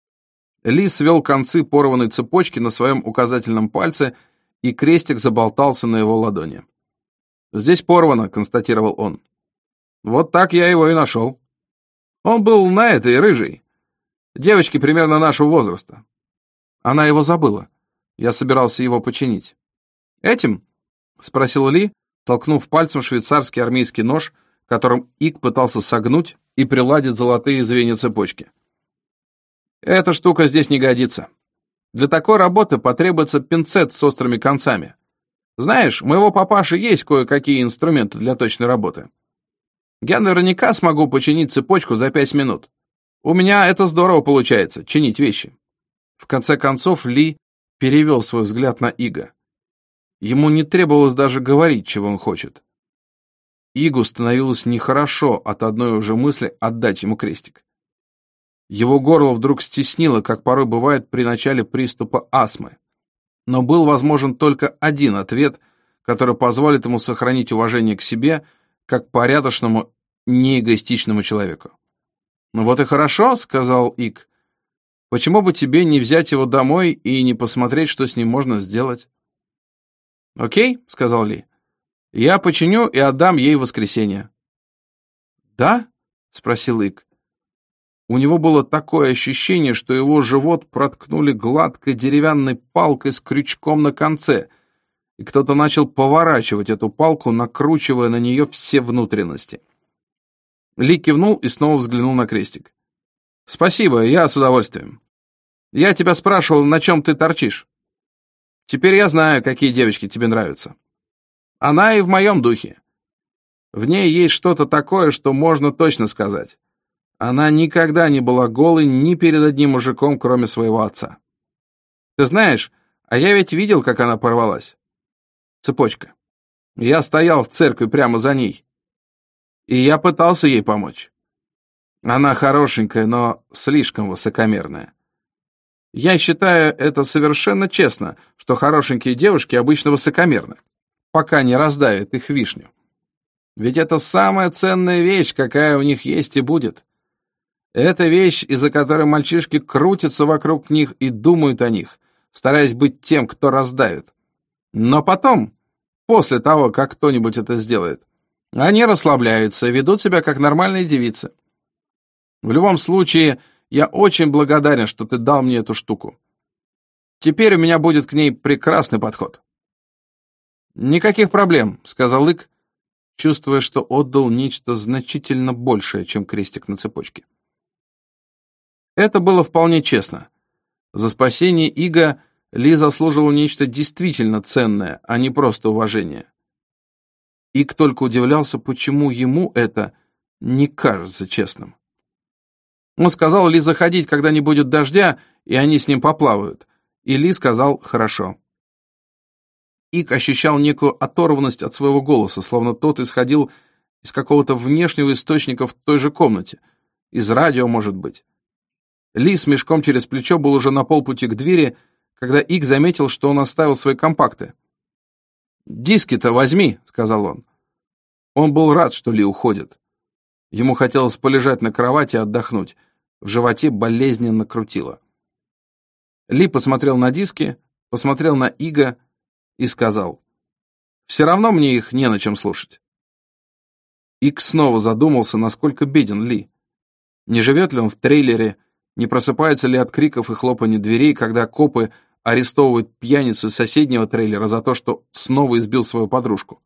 [SPEAKER 1] Ли свел концы порванной цепочки на своем указательном пальце, и крестик заболтался на его ладони. «Здесь порвано», — констатировал он. «Вот так я его и нашел. Он был на этой, рыжей. Девочке примерно нашего возраста. Она его забыла. Я собирался его починить». «Этим?» — спросил Ли, толкнув пальцем швейцарский армейский нож, которым Ик пытался согнуть и приладить золотые звенья цепочки. «Эта штука здесь не годится. Для такой работы потребуется пинцет с острыми концами. Знаешь, у моего папаши есть кое-какие инструменты для точной работы. Я наверняка смогу починить цепочку за пять минут. У меня это здорово получается, чинить вещи». В конце концов Ли перевел свой взгляд на Ига. Ему не требовалось даже говорить, чего он хочет. Игу становилось нехорошо от одной уже мысли отдать ему крестик. Его горло вдруг стеснило, как порой бывает при начале приступа астмы. Но был возможен только один ответ, который позволит ему сохранить уважение к себе, как порядочному, неэгоистичному человеку. «Ну вот и хорошо», — сказал Ик. «Почему бы тебе не взять его домой и не посмотреть, что с ним можно сделать?» «Окей», — сказал Ли. «Я починю и отдам ей в воскресенье». «Да?» — спросил Ик. У него было такое ощущение, что его живот проткнули гладкой деревянной палкой с крючком на конце, и кто-то начал поворачивать эту палку, накручивая на нее все внутренности. Ли кивнул и снова взглянул на крестик. «Спасибо, я с удовольствием. Я тебя спрашивал, на чем ты торчишь. Теперь я знаю, какие девочки тебе нравятся. Она и в моем духе. В ней есть что-то такое, что можно точно сказать. Она никогда не была голой ни перед одним мужиком, кроме своего отца. Ты знаешь, а я ведь видел, как она порвалась. Цепочка. Я стоял в церкви прямо за ней. И я пытался ей помочь. Она хорошенькая, но слишком высокомерная. Я считаю это совершенно честно, что хорошенькие девушки обычно высокомерны, пока не раздавят их вишню. Ведь это самая ценная вещь, какая у них есть и будет. Это вещь, из-за которой мальчишки крутятся вокруг них и думают о них, стараясь быть тем, кто раздавит. Но потом, после того, как кто-нибудь это сделает, они расслабляются и ведут себя как нормальные девицы. В любом случае, я очень благодарен, что ты дал мне эту штуку. Теперь у меня будет к ней прекрасный подход». «Никаких проблем», — сказал Ик, чувствуя, что отдал нечто значительно большее, чем крестик на цепочке. Это было вполне честно. За спасение Ига Ли заслуживал нечто действительно ценное, а не просто уважение. Ик только удивлялся, почему ему это не кажется честным. Он сказал Ли заходить, когда не будет дождя, и они с ним поплавают. И Ли сказал «хорошо». Ик ощущал некую оторванность от своего голоса, словно тот исходил из какого-то внешнего источника в той же комнате. Из радио, может быть. Ли с мешком через плечо был уже на полпути к двери, когда Ик заметил, что он оставил свои компакты. «Диски-то возьми», — сказал он. Он был рад, что Ли уходит. Ему хотелось полежать на кровати и отдохнуть. В животе болезненно крутило. Ли посмотрел на диски, посмотрел на Ига и сказал: «Все равно мне их не на чем слушать». Иг снова задумался, насколько беден Ли. Не живет ли он в трейлере, не просыпается ли от криков и хлопанья дверей, когда копы арестовывают пьяницу из соседнего трейлера за то, что снова избил свою подружку.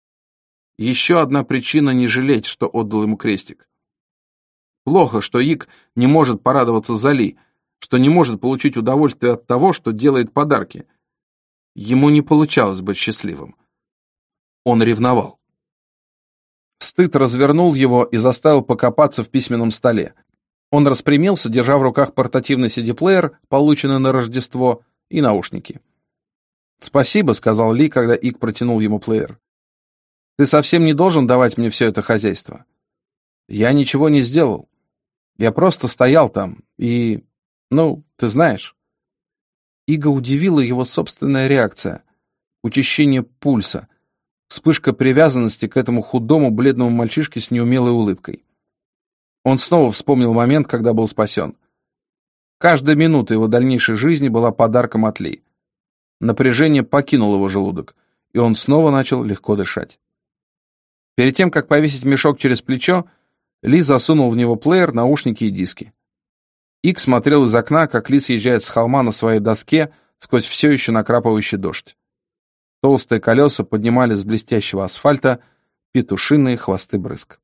[SPEAKER 1] Еще одна причина не жалеть, что отдал ему крестик. Плохо, что Ик не может порадоваться за Ли, что не может получить удовольствие от того, что делает подарки. Ему не получалось быть счастливым. Он ревновал. Стыд развернул его и заставил покопаться в письменном столе. Он распрямился, держа в руках портативный си ди-плеер, полученный на Рождество, и наушники. «Спасибо», — сказал Ли, когда Ик протянул ему плеер. «Ты совсем не должен давать мне все это хозяйство. Я ничего не сделал. Я просто стоял там и... ну, ты знаешь». Ига удивила его собственная реакция, учащение пульса, Вспышка привязанности к этому худому, бледному мальчишке с неумелой улыбкой. Он снова вспомнил момент, когда был спасен. Каждая минута его дальнейшей жизни была подарком от Ли. Напряжение покинуло его желудок, и он снова начал легко дышать. Перед тем, как повесить мешок через плечо, Ли засунул в него плеер, наушники и диски. Ик смотрел из окна, как Ли съезжает с холма на своей доске сквозь все еще накрапывающий дождь. Толстые колеса поднимали с блестящего асфальта петушиные хвосты брызг.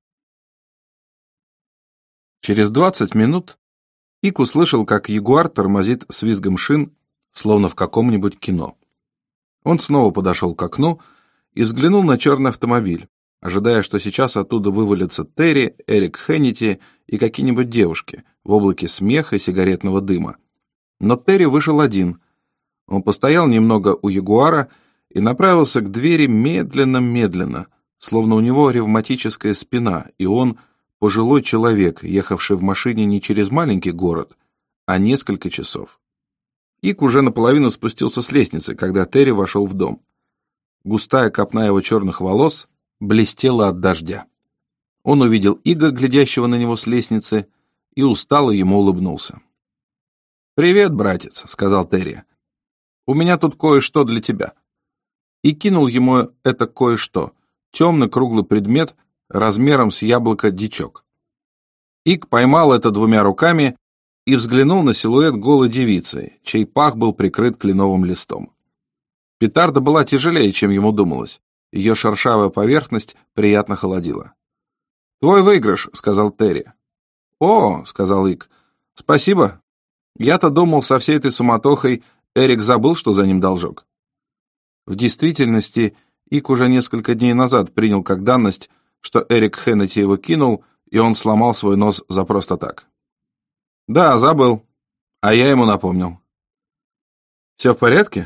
[SPEAKER 1] Через двадцать минут Ик услышал, как Ягуар тормозит с визгом шин, словно в каком-нибудь кино. Он снова подошел к окну и взглянул на черный автомобиль, ожидая, что сейчас оттуда вывалятся Терри, Эрик Хеннити и какие-нибудь девушки в облаке смеха и сигаретного дыма. Но Терри вышел один. Он постоял немного у Ягуара и направился к двери медленно-медленно, словно у него ревматическая спина, и он пожилой человек, ехавший в машине не через маленький город, а несколько часов. Ик уже наполовину спустился с лестницы, когда Терри вошел в дом. Густая копна его черных волос блестела от дождя. Он увидел Ига, глядящего на него с лестницы, и устало ему улыбнулся. «Привет, братец», — сказал Терри. «У меня тут кое-что для тебя». И кинул ему это кое-что, темный круглый предмет размером с яблоко-дичок. Ик поймал это двумя руками и взглянул на силуэт голой девицы, чей пах был прикрыт кленовым листом. Петарда была тяжелее, чем ему думалось. Ее шершавая поверхность приятно холодила. «Твой выигрыш», — сказал Терри. «О», — сказал Ик, — «спасибо. Я-то думал, со всей этой суматохой Эрик забыл, что за ним должок». В действительности, Ик уже несколько дней назад принял как данность, что Эрик Хеннити его кинул, и он сломал свой нос за просто так. «Да, забыл. А я ему напомнил». «Все в порядке?»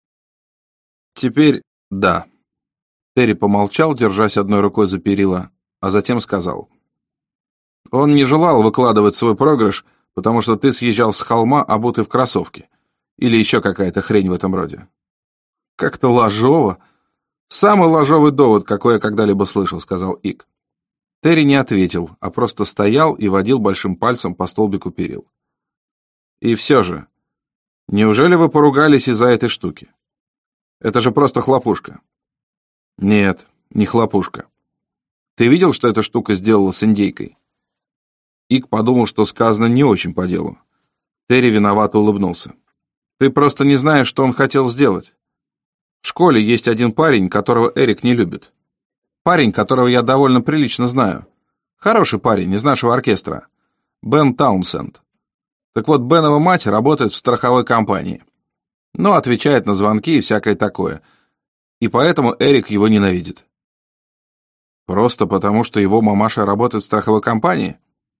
[SPEAKER 1] «Теперь да». Терри помолчал, держась одной рукой за перила, а затем сказал. «Он не желал выкладывать свой проигрыш, потому что ты съезжал с холма, обутый в кроссовки. Или еще какая-то хрень в этом роде». «Как-то ложово. Самый ложовый довод, какой я когда-либо слышал», — сказал Ик. Терри не ответил, а просто стоял и водил большим пальцем по столбику перил. «И все же, неужели вы поругались из-за этой штуки? Это же просто хлопушка». «Нет, не хлопушка. Ты видел, что эта штука сделала с индейкой?» Ик подумал, что сказано не очень по делу. Терри виновато улыбнулся. «Ты просто не знаешь, что он хотел сделать. В школе есть один парень, которого Эрик не любит. Парень, которого я довольно прилично знаю. Хороший парень из нашего оркестра. Бен Таунсенд. Так вот, Бенова мать работает в страховой компании. Ну, отвечает на звонки и всякое такое. И поэтому Эрик его ненавидит». «Просто потому, что его мамаша работает в страховой компании?»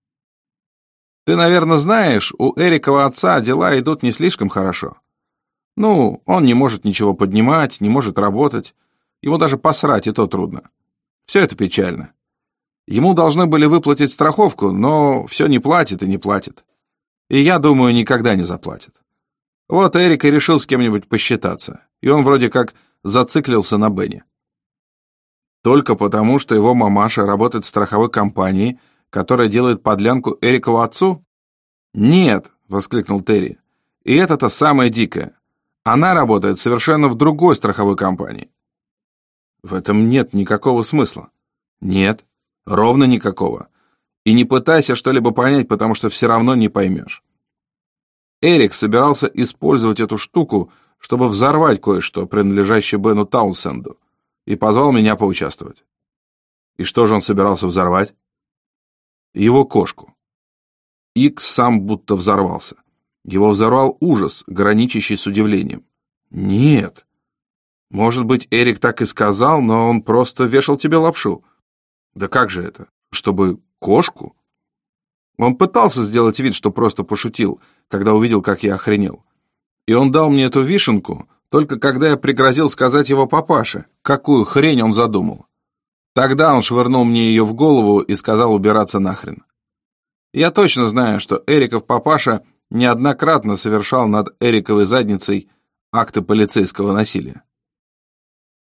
[SPEAKER 1] «Ты, наверное, знаешь, у Эрикова отца дела идут не слишком хорошо. Ну, он не может ничего поднимать, не может работать. Ему даже посрать и то трудно. Все это печально. Ему должны были выплатить страховку, но все не платит и не платит. И я думаю, никогда не заплатит. Вот Эрик и решил с кем-нибудь посчитаться, и он вроде как зациклился на Бене. Только потому, что его мамаша работает в страховой компании, которая делает подлянку Эрикову отцу? «Нет», — воскликнул Терри, — «и это-то самое дикое. Она работает совершенно в другой страховой компании». «В этом нет никакого смысла». «Нет, ровно никакого. И не пытайся что-либо понять, потому что все равно не поймешь. Эрик собирался использовать эту штуку, чтобы взорвать кое-что, принадлежащее Бену Таунсенду, и позвал меня поучаствовать». «И что же он собирался взорвать?» «Его кошку». Ик сам будто взорвался. Его взорвал ужас, граничащий с удивлением. «Нет. Может быть, Эрик так и сказал, но он просто вешал тебе лапшу». «Да как же это? Чтобы кошку?» Он пытался сделать вид, что просто пошутил, когда увидел, как я охренел. И он дал мне эту вишенку, только когда я пригрозил сказать его папаше, какую хрень он задумал. Тогда он швырнул мне ее в голову и сказал убираться нахрен. Я точно знаю, что Эриков папаша неоднократно совершал над Эриковой задницей акты полицейского насилия.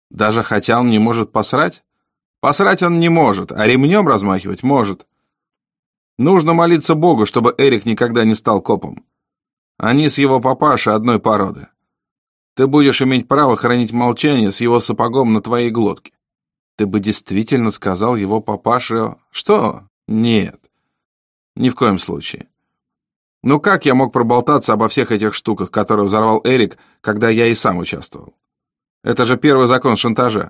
[SPEAKER 1] Даже хотя он не может посрать? Посрать он не может, а ремнем размахивать может. Нужно молиться Богу, чтобы Эрик никогда не стал копом. Они с его папашей одной породы. Ты будешь иметь право хранить молчание с его сапогом на твоей глотке. Ты бы действительно сказал его папаше... Что? Нет. Ни в коем случае. Ну как я мог проболтаться обо всех этих штуках, которые взорвал Эрик, когда я и сам участвовал? Это же первый закон шантажа.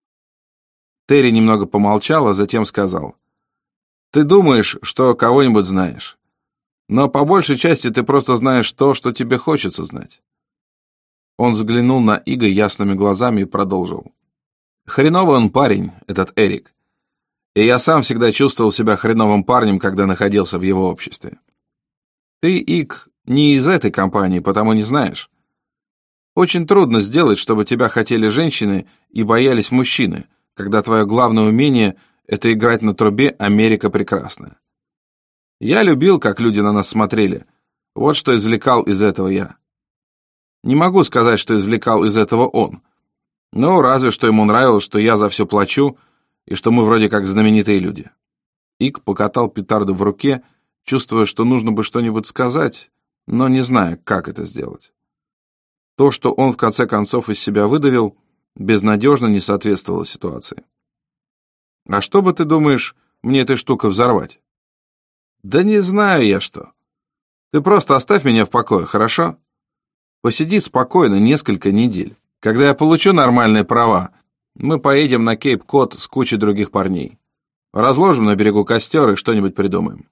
[SPEAKER 1] Терри немного помолчал, а затем сказал. Ты думаешь, что кого-нибудь знаешь. Но по большей части ты просто знаешь то, что тебе хочется знать. Он взглянул на Ига ясными глазами и продолжил. Хреновый он парень, этот Эрик. И я сам всегда чувствовал себя хреновым парнем, когда находился в его обществе. Ты, Иг, не из этой компании, потому не знаешь. Очень трудно сделать, чтобы тебя хотели женщины и боялись мужчины, когда твое главное умение — это играть на трубе «Америка прекрасная». Я любил, как люди на нас смотрели. Вот что извлекал из этого я. Не могу сказать, что извлекал из этого он. Ну, разве что ему нравилось, что я за все плачу, и что мы вроде как знаменитые люди. Ик покатал петарду в руке, чувствуя, что нужно бы что-нибудь сказать, но не зная, как это сделать. То, что он в конце концов из себя выдавил, безнадежно не соответствовало ситуации. «А что бы ты думаешь, мне этой штукой взорвать?» «Да не знаю я что. Ты просто оставь меня в покое, хорошо? Посиди спокойно несколько недель. Когда я получу нормальные права, мы поедем на Кейп-Код с кучей других парней. Разложим на берегу костер и что-нибудь придумаем».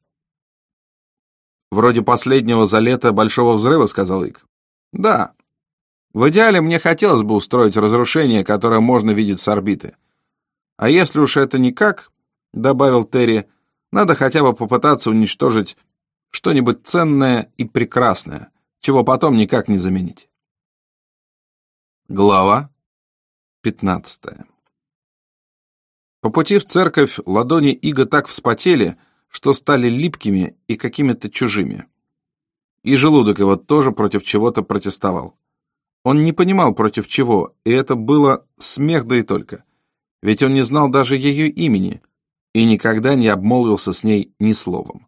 [SPEAKER 1] «Вроде последнего за лето Большого взрыва», — сказал Ик. «Да. В идеале мне хотелось бы устроить разрушение, которое можно видеть с орбиты. А если уж это никак, — добавил Терри, — надо хотя бы попытаться уничтожить что-нибудь ценное и прекрасное, чего потом никак не заменить». Глава пятнадцатая. По пути в церковь ладони Ига так вспотели, что стали липкими и какими-то чужими. И желудок его тоже против чего-то протестовал. Он не понимал, против чего, и это было смех да и только. Ведь он не знал даже ее имени и никогда не обмолвился с ней ни словом.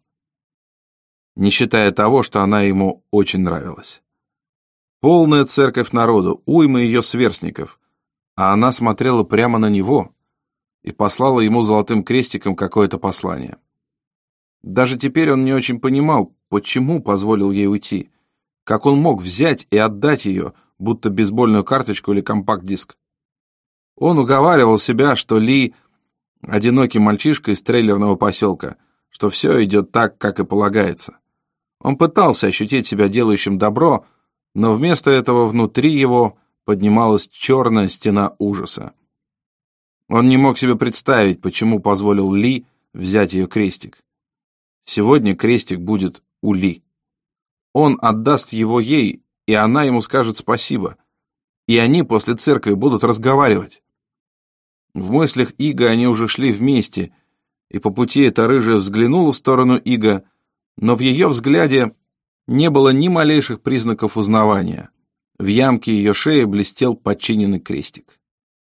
[SPEAKER 1] Не считая того, что она ему очень нравилась. Полная церковь народу, уйма ее сверстников, а она смотрела прямо на него и послала ему золотым крестиком какое-то послание. Даже теперь он не очень понимал, почему позволил ей уйти, как он мог взять и отдать ее, будто бейсбольную карточку или компакт-диск. Он уговаривал себя, что Ли — одинокий мальчишка из трейлерного поселка, что все идет так, как и полагается. Он пытался ощутить себя делающим добро, но вместо этого внутри его поднималась черная стена ужаса. Он не мог себе представить, почему позволил Ли взять ее крестик. Сегодня крестик будет у Ли. Он отдаст его ей, и она ему скажет спасибо. И они после церкви будут разговаривать. В мыслях Ига они уже шли вместе, и по пути эта рыжая взглянула в сторону Ига, но в ее взгляде не было ни малейших признаков узнавания. В ямке ее шеи блестел подчиненный крестик.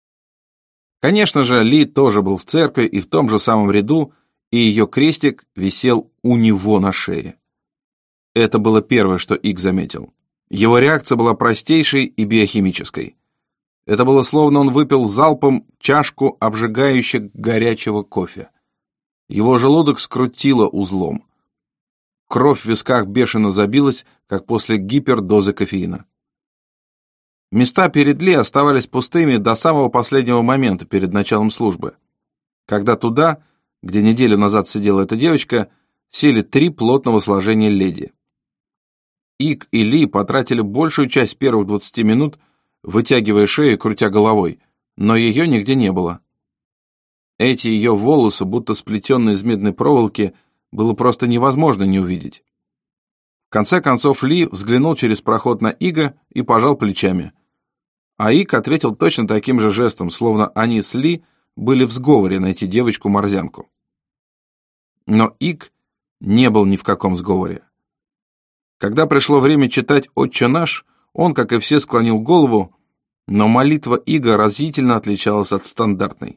[SPEAKER 1] Конечно же, Ли тоже был в церкви и в том же самом ряду, и ее крестик висел у него на шее. Это было первое, что Иг заметил. Его реакция была простейшей и биохимической. Это было словно он выпил залпом чашку обжигающего горячего кофе. Его желудок скрутило узлом. Кровь в висках бешено забилась, как после гипердозы кофеина. Места перед Ли оставались пустыми до самого последнего момента перед началом службы, когда туда, где неделю назад сидела эта девочка, сели три плотного сложения леди. Иг и Ли потратили большую часть первых двадцати минут, вытягивая шею и крутя головой, но ее нигде не было. Эти ее волосы, будто сплетенные из медной проволоки, было просто невозможно не увидеть. В конце концов Ли взглянул через проход на Ига и пожал плечами. А Иг ответил точно таким же жестом, словно они с Ли были в сговоре найти девочку-морзянку. Но Иг не был ни в каком сговоре. Когда пришло время читать «Отче наш», он, как и все, склонил голову, Но молитва Ига разительно отличалась от стандартной.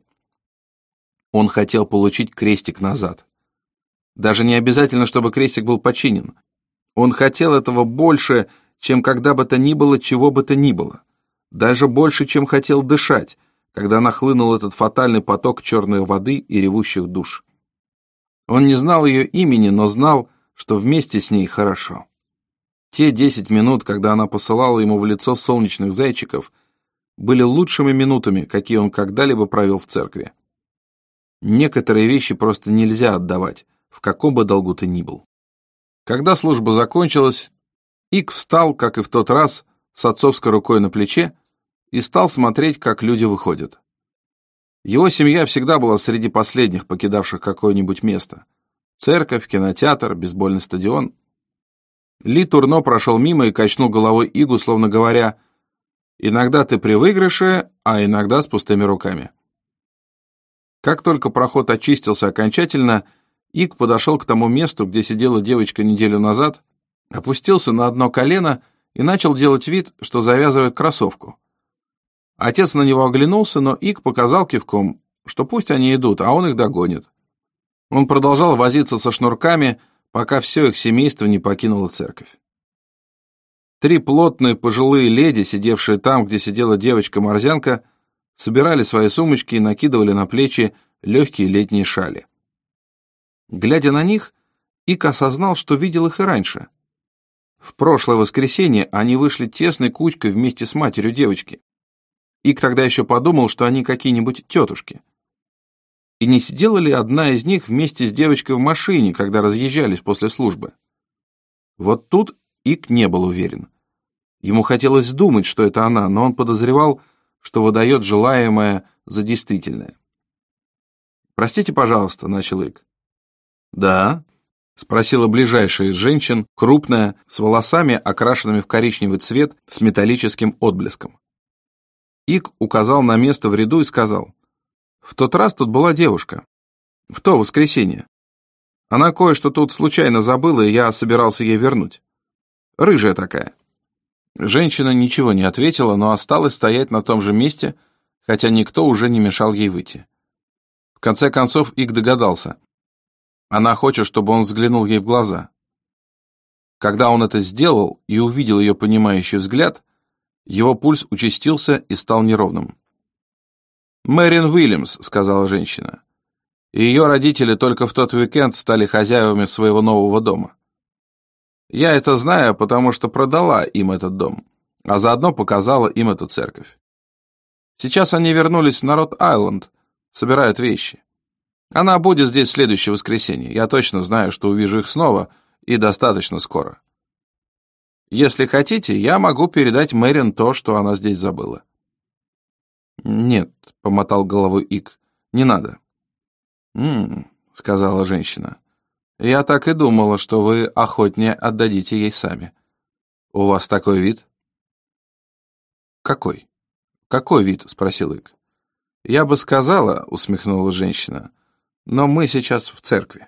[SPEAKER 1] Он хотел получить крестик назад. Даже не обязательно, чтобы крестик был починен. Он хотел этого больше, чем когда бы то ни было, чего бы то ни было. Даже больше, чем хотел дышать, когда нахлынул этот фатальный поток черной воды и ревущих душ. Он не знал ее имени, но знал, что вместе с ней хорошо. Те десять минут, когда она посылала ему в лицо солнечных зайчиков, были лучшими минутами, какие он когда-либо провел в церкви. Некоторые вещи просто нельзя отдавать, в каком бы долгу ты ни был. Когда служба закончилась, Иг встал, как и в тот раз, с отцовской рукой на плече и стал смотреть, как люди выходят. Его семья всегда была среди последних, покидавших какое-нибудь место. Церковь, кинотеатр, бейсбольный стадион. Ли Турно прошел мимо и качнул головой Игу, словно говоря: «Иногда ты при выигрыше, а иногда с пустыми руками». Как только проход очистился окончательно, Иг подошел к тому месту, где сидела девочка неделю назад, опустился на одно колено и начал делать вид, что завязывает кроссовку. Отец на него оглянулся, но Иг показал кивком, что пусть они идут, а он их догонит. Он продолжал возиться со шнурками, пока все их семейство не покинуло церковь. Три плотные пожилые леди, сидевшие там, где сидела девочка-морзянка, собирали свои сумочки и накидывали на плечи легкие летние шали. Глядя на них, Иг осознал, что видел их и раньше. В прошлое воскресенье они вышли тесной кучкой вместе с матерью девочки. Иг тогда еще подумал, что они какие-нибудь тетушки. И не сидела ли одна из них вместе с девочкой в машине, когда разъезжались после службы? Вот тут Иг не был уверен. Ему хотелось думать, что это она, но он подозревал, что выдает желаемое за действительное. «Простите, пожалуйста», — начал Иг. «Да?» — спросила ближайшая из женщин, крупная, с волосами, окрашенными в коричневый цвет, с металлическим отблеском. Иг указал на место в ряду и сказал: «В тот раз тут была девушка. В то воскресенье. Она кое-что тут случайно забыла, и я собирался ей вернуть. Рыжая такая». Женщина ничего не ответила, но осталась стоять на том же месте, хотя никто уже не мешал ей выйти. В конце концов Иг догадался. Она хочет, чтобы он взглянул ей в глаза. Когда он это сделал и увидел ее понимающий взгляд, его пульс участился и стал неровным. «Мэрин Уильямс», — сказала женщина. И ее родители только в тот уикенд стали хозяевами своего нового дома. Я это знаю, потому что продала им этот дом, а заодно показала им эту церковь. Сейчас они вернулись на Рот-Айленд, собирают вещи. Она будет здесь в следующее воскресенье. Я точно знаю, что увижу их снова, и достаточно скоро. Если хотите, я могу передать Мэрин то, что она здесь забыла». «Нет», — помотал головой Иг, — «не надо». «М-м», — сказала женщина, — «я так и думала, что вы охотнее отдадите ей сами. У вас такой вид?» «Какой? Какой вид?» — спросил Иг. «Я бы сказала», — усмехнулась женщина, — «но мы сейчас в церкви».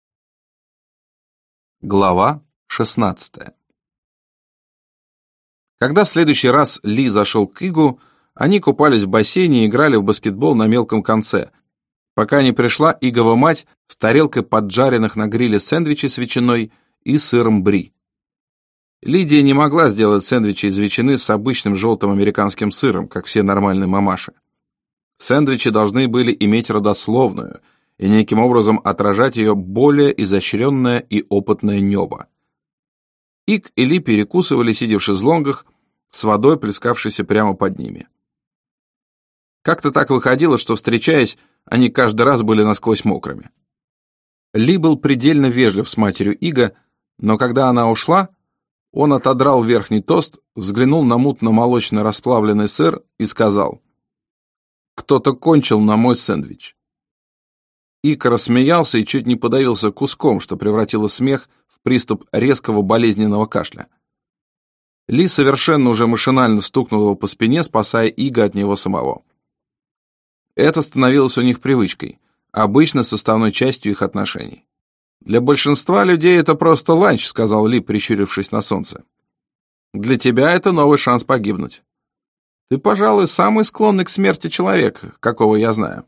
[SPEAKER 1] Глава шестнадцатая. Когда в следующий раз Ли зашел к Игу, они купались в бассейне и играли в баскетбол на мелком конце, пока не пришла Игова мать с тарелкой поджаренных на гриле сэндвичей с ветчиной и сыром бри. Лидия не могла сделать сэндвичи из ветчины с обычным желтым американским сыром, как все нормальные мамаши. Сэндвичи должны были иметь родословную и неким образом отражать ее более изощренное и опытное небо. Иг и Ли перекусывали, сидя в шезлонгах, с водой, плескавшейся прямо под ними. Как-то так выходило, что, встречаясь, они каждый раз были насквозь мокрыми. Ли был предельно вежлив с матерью Ига, но когда она ушла, он отодрал верхний тост, взглянул на мутно-молочный расплавленный сыр и сказал: «Кто-то кончил на мой сэндвич». Иг рассмеялся и чуть не подавился куском, что превратило смех в приступ резкого болезненного кашля. Ли совершенно уже машинально стукнул его по спине, спасая Ига от него самого. Это становилось у них привычкой, обычно составной частью их отношений. «Для большинства людей это просто ланч», — сказал Ли, прищурившись на солнце. «Для тебя это новый шанс погибнуть». Ты, пожалуй, самый склонный к смерти человек, какого я знаю.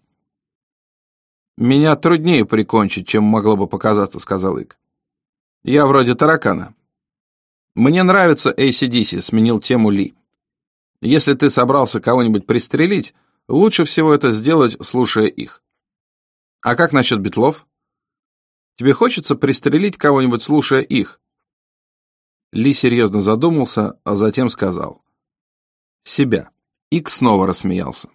[SPEAKER 1] Меня труднее прикончить, чем могло бы показаться, сказал Ик. Я вроде таракана. Мне нравится эй си ди си, сменил тему Ли. Если ты собрался кого-нибудь пристрелить, лучше всего это сделать, слушая их. А как насчет Битлов? Тебе хочется пристрелить кого-нибудь, слушая их? Ли серьезно задумался, а затем сказал. Себя. Ик снова рассмеялся.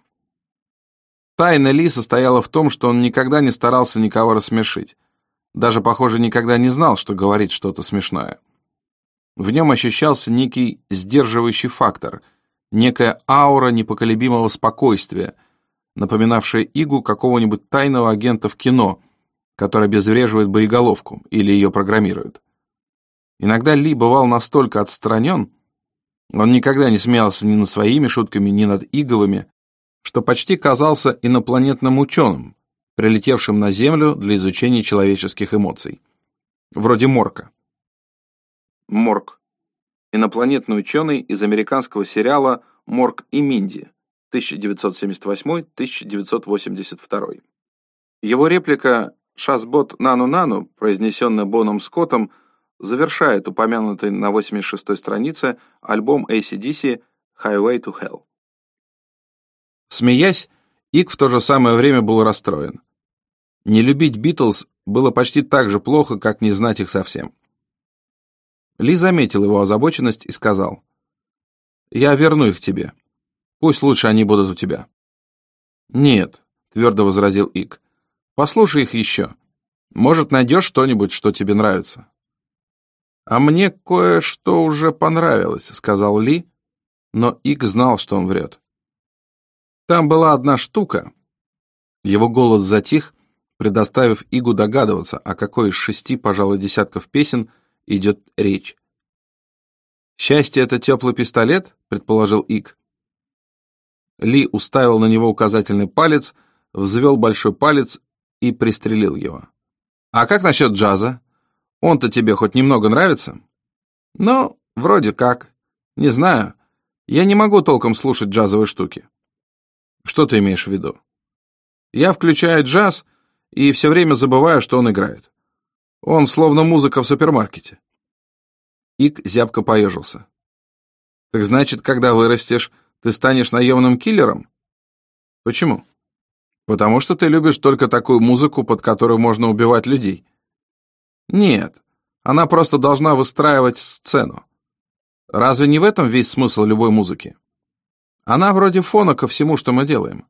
[SPEAKER 1] Тайна Ли состояла в том, что он никогда не старался никого рассмешить. Даже, похоже, никогда не знал, что говорит что-то смешное. В нем ощущался некий сдерживающий фактор, некая аура непоколебимого спокойствия, напоминавшая Игу какого-нибудь тайного агента в кино, который обезвреживает боеголовку или ее программирует. Иногда Ли бывал настолько отстранен, он никогда не смеялся ни над своими шутками, ни над Иговыми, что почти казался инопланетным ученым, прилетевшим на Землю для изучения человеческих эмоций. Вроде Морка. Морк. Инопланетный ученый из американского сериала «Морк и Минди» тысяча девятьсот семьдесят восьмой — тысяча девятьсот восемьдесят второй. Его реплика «Шазбот нану-нану», произнесенная Боном Скоттом, завершает упомянутый на восемьдесят шестой странице альбом эй си ди си «Highway to Hell». Смеясь, Ик в то же самое время был расстроен. Не любить Битлз было почти так же плохо, как не знать их совсем. Ли заметил его озабоченность и сказал: «Я верну их тебе. Пусть лучше они будут у тебя». «Нет», — твердо возразил Ик, — «послушай их еще. Может, найдешь что-нибудь, что тебе нравится». «А мне кое-что уже понравилось», — сказал Ли, но Ик знал, что он врет. «Там была одна штука». Его голос затих, предоставив Игу догадываться, о какой из шести, пожалуй, десятков песен идет речь. «Счастье — это теплый пистолет?» — предположил Ик. Ли уставил на него указательный палец, взвел большой палец и пристрелил его. «А как насчет джаза? Он-то тебе хоть немного нравится?» «Ну, вроде как. Не знаю. Я не могу толком слушать джазовые штуки». «Что ты имеешь в виду?» «Я включаю джаз и все время забываю, что он играет. Он словно музыка в супермаркете». Ик зябко поежился. «Так значит, когда вырастешь, ты станешь наемным киллером?» «Почему?» «Потому что ты любишь только такую музыку, под которую можно убивать людей». «Нет, она просто должна выстраивать сцену. Разве не в этом весь смысл любой музыки? Она вроде фона ко всему, что мы делаем».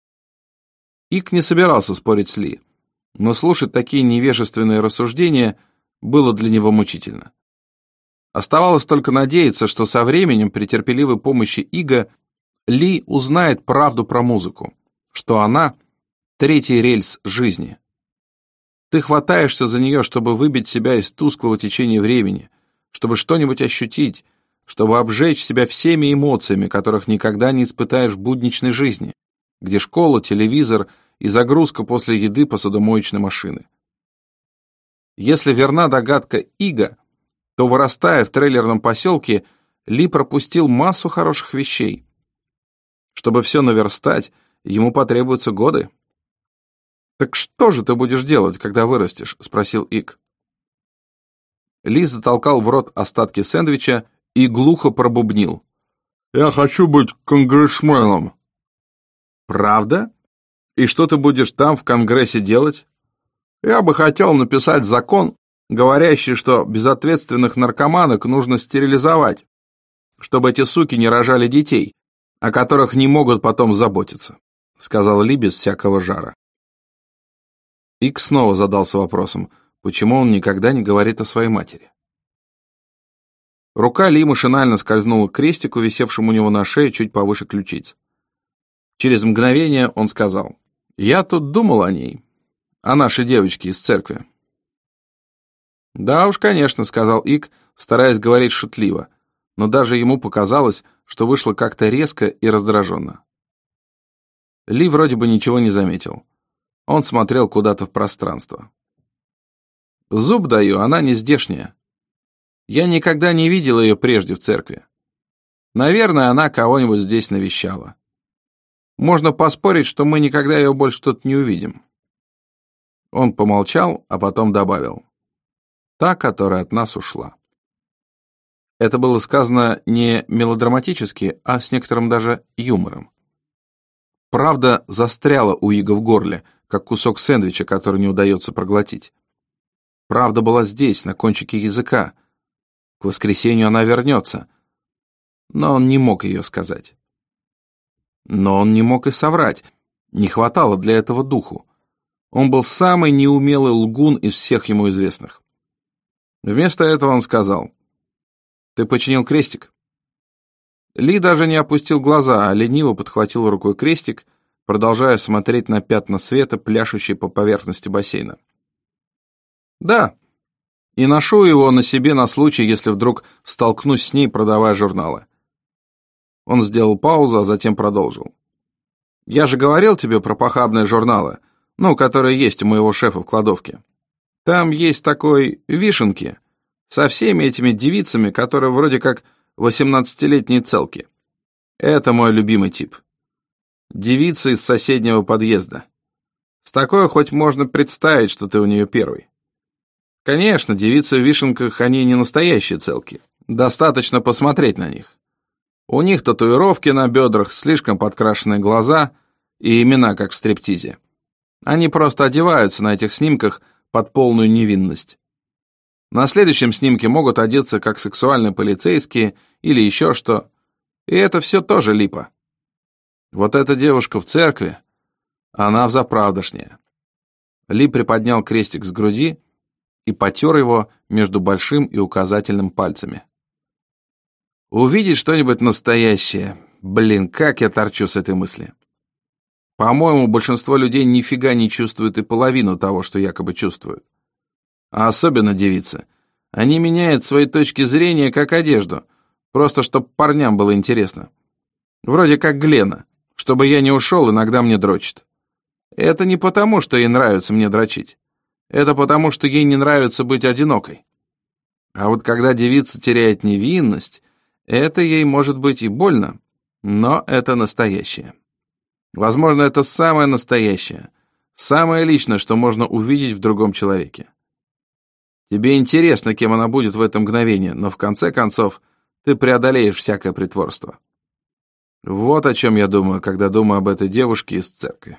[SPEAKER 1] Ик не собирался спорить с Ли, но слушать такие невежественные рассуждения было для него мучительно. Оставалось только надеяться, что со временем при терпеливой помощи Ига Ли узнает правду про музыку, что она — третий рельс жизни. Ты хватаешься за нее, чтобы выбить себя из тусклого течения времени, чтобы что-нибудь ощутить, чтобы обжечь себя всеми эмоциями, которых никогда не испытаешь в будничной жизни, где школа, телевизор и загрузка после еды посудомоечной машины. Если верна догадка Ига, то, вырастая в трейлерном поселке, Ли пропустил массу хороших вещей. Чтобы все наверстать, ему потребуются годы. «Так что же ты будешь делать, когда вырастешь?» — спросил Ик. Ли затолкал в рот остатки сэндвича и глухо пробубнил: «Я хочу быть конгрессменом». «Правда? И что ты будешь там в Конгрессе делать?» «Я бы хотел написать закон, говорящий, что безответственных наркоманок нужно стерилизовать, чтобы эти суки не рожали детей, о которых не могут потом заботиться», — сказал Ли без всякого жара. Ик снова задался вопросом, почему он никогда не говорит о своей матери. Рука Ли машинально скользнула к крестику, висевшему у него на шее чуть повыше ключиц. Через мгновение он сказал: «Я тут думал о ней, о нашей девочке из церкви». «Да уж, конечно», — сказал Ик, стараясь говорить шутливо, но даже ему показалось, что вышло как-то резко и раздраженно. Ли вроде бы ничего не заметил. Он смотрел куда-то в пространство. «Зуб даю, она не здешняя. Я никогда не видел ее прежде в церкви. Наверное, она кого-нибудь здесь навещала. Можно поспорить, что мы никогда ее больше тут не увидим». Он помолчал, а потом добавил: «Та, которая от нас ушла». Это было сказано не мелодраматически, а с некоторым даже юмором. Правда застряла у Ига в горле, как кусок сэндвича, который не удается проглотить. Правда была здесь, на кончике языка. К воскресенью она вернется. Но он не мог ее сказать. Но он не мог и соврать. Не хватало для этого духу. Он был самый неумелый лгун из всех ему известных. Вместо этого он сказал: «Ты починил крестик?» Ли даже не опустил глаза, а лениво подхватил рукой крестик, продолжая смотреть на пятна света, пляшущие по поверхности бассейна. «Да, и ношу его на себе на случай, если вдруг столкнусь с ней, продавая журналы». Он сделал паузу, а затем продолжил. «Я же говорил тебе про похабные журналы, ну, которые есть у моего шефа в кладовке. Там есть такой вишенки со всеми этими девицами, которые вроде как восемнадцатилетние целки. Это мой любимый тип. Девица из соседнего подъезда. С такой хоть можно представить, что ты у нее первый. Конечно, девицы в вишенках, они не настоящие целки. Достаточно посмотреть на них. У них татуировки на бедрах, слишком подкрашенные глаза и имена, как в стриптизе. Они просто одеваются на этих снимках под полную невинность. На следующем снимке могут одеться как сексуальные полицейские или еще что. И это все тоже липа. Вот эта девушка в церкви, она взаправдошняя». Ли приподнял крестик с груди и потер его между большим и указательным пальцами. «Увидеть что-нибудь настоящее. Блин, как я торчу с этой мысли. По-моему, большинство людей нифига не чувствует и половину того, что якобы чувствуют. А особенно девицы. Они меняют свои точки зрения как одежду, просто чтобы парням было интересно. Вроде как Глена. Чтобы я не ушел, иногда мне дрочит. Это не потому, что ей нравится мне дрочить. Это потому, что ей не нравится быть одинокой. А вот когда девица теряет невинность, это ей может быть и больно, но это настоящее. Возможно, это самое настоящее, самое личное, что можно увидеть в другом человеке. Тебе интересно, кем она будет в это мгновение, но в конце концов ты преодолеешь всякое притворство. Вот о чем я думаю, когда думаю об этой девушке из церкви».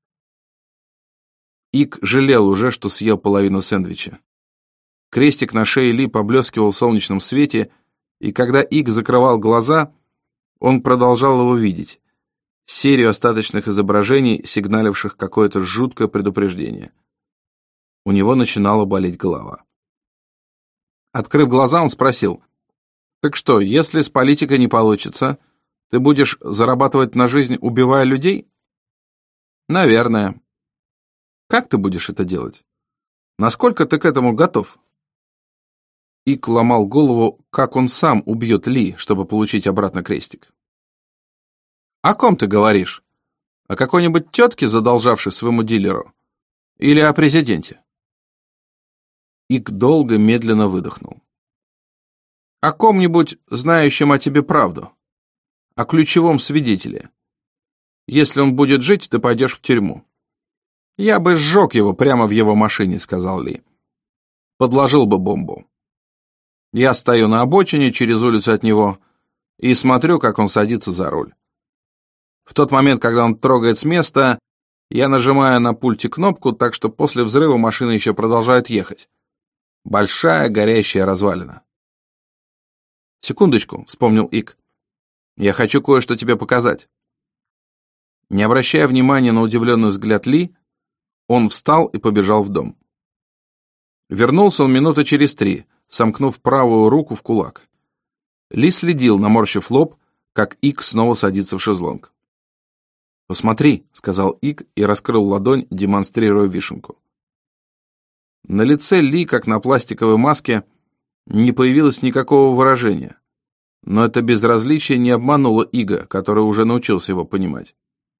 [SPEAKER 1] Ик жалел уже, что съел половину сэндвича. Крестик на шее Ли поблескивал в солнечном свете, и когда Ик закрывал глаза, он продолжал его видеть. Серию остаточных изображений, сигналивших какое-то жуткое предупреждение. У него начинала болеть голова. Открыв глаза, он спросил: «Так что, если с политикой не получится, ты будешь зарабатывать на жизнь, убивая людей?» «Наверное». «Как ты будешь это делать? Насколько ты к этому готов?» Ик ломал голову, как он сам убьет Ли, чтобы получить обратно крестик. «О ком ты говоришь? О какой-нибудь тетке, задолжавшей своему дилеру? Или о президенте?» Ик долго, медленно выдохнул. «О ком-нибудь, знающем о тебе правду. О ключевом свидетеле. Если он будет жить, ты пойдешь в тюрьму». «Я бы сжег его прямо в его машине», — сказал Ли. «Подложил бы бомбу. Я стою на обочине через улицу от него и смотрю, как он садится за руль. В тот момент, когда он трогает с места, я нажимаю на пульте кнопку, так что после взрыва машина еще продолжает ехать. Большая горящая развалина». «Секундочку», — вспомнил Ик. «Я хочу кое-что тебе показать». Не обращая внимания на удивленный взгляд Ли, он встал и побежал в дом. Вернулся он минуты через три, сомкнув правую руку в кулак. Ли следил, наморщив лоб, как Ик снова садится в шезлонг. «Посмотри», — сказал Ик и раскрыл ладонь, демонстрируя вишенку. На лице Ли, как на пластиковой маске, не появилось никакого выражения, но это безразличие не обмануло Ига, который уже научился его понимать.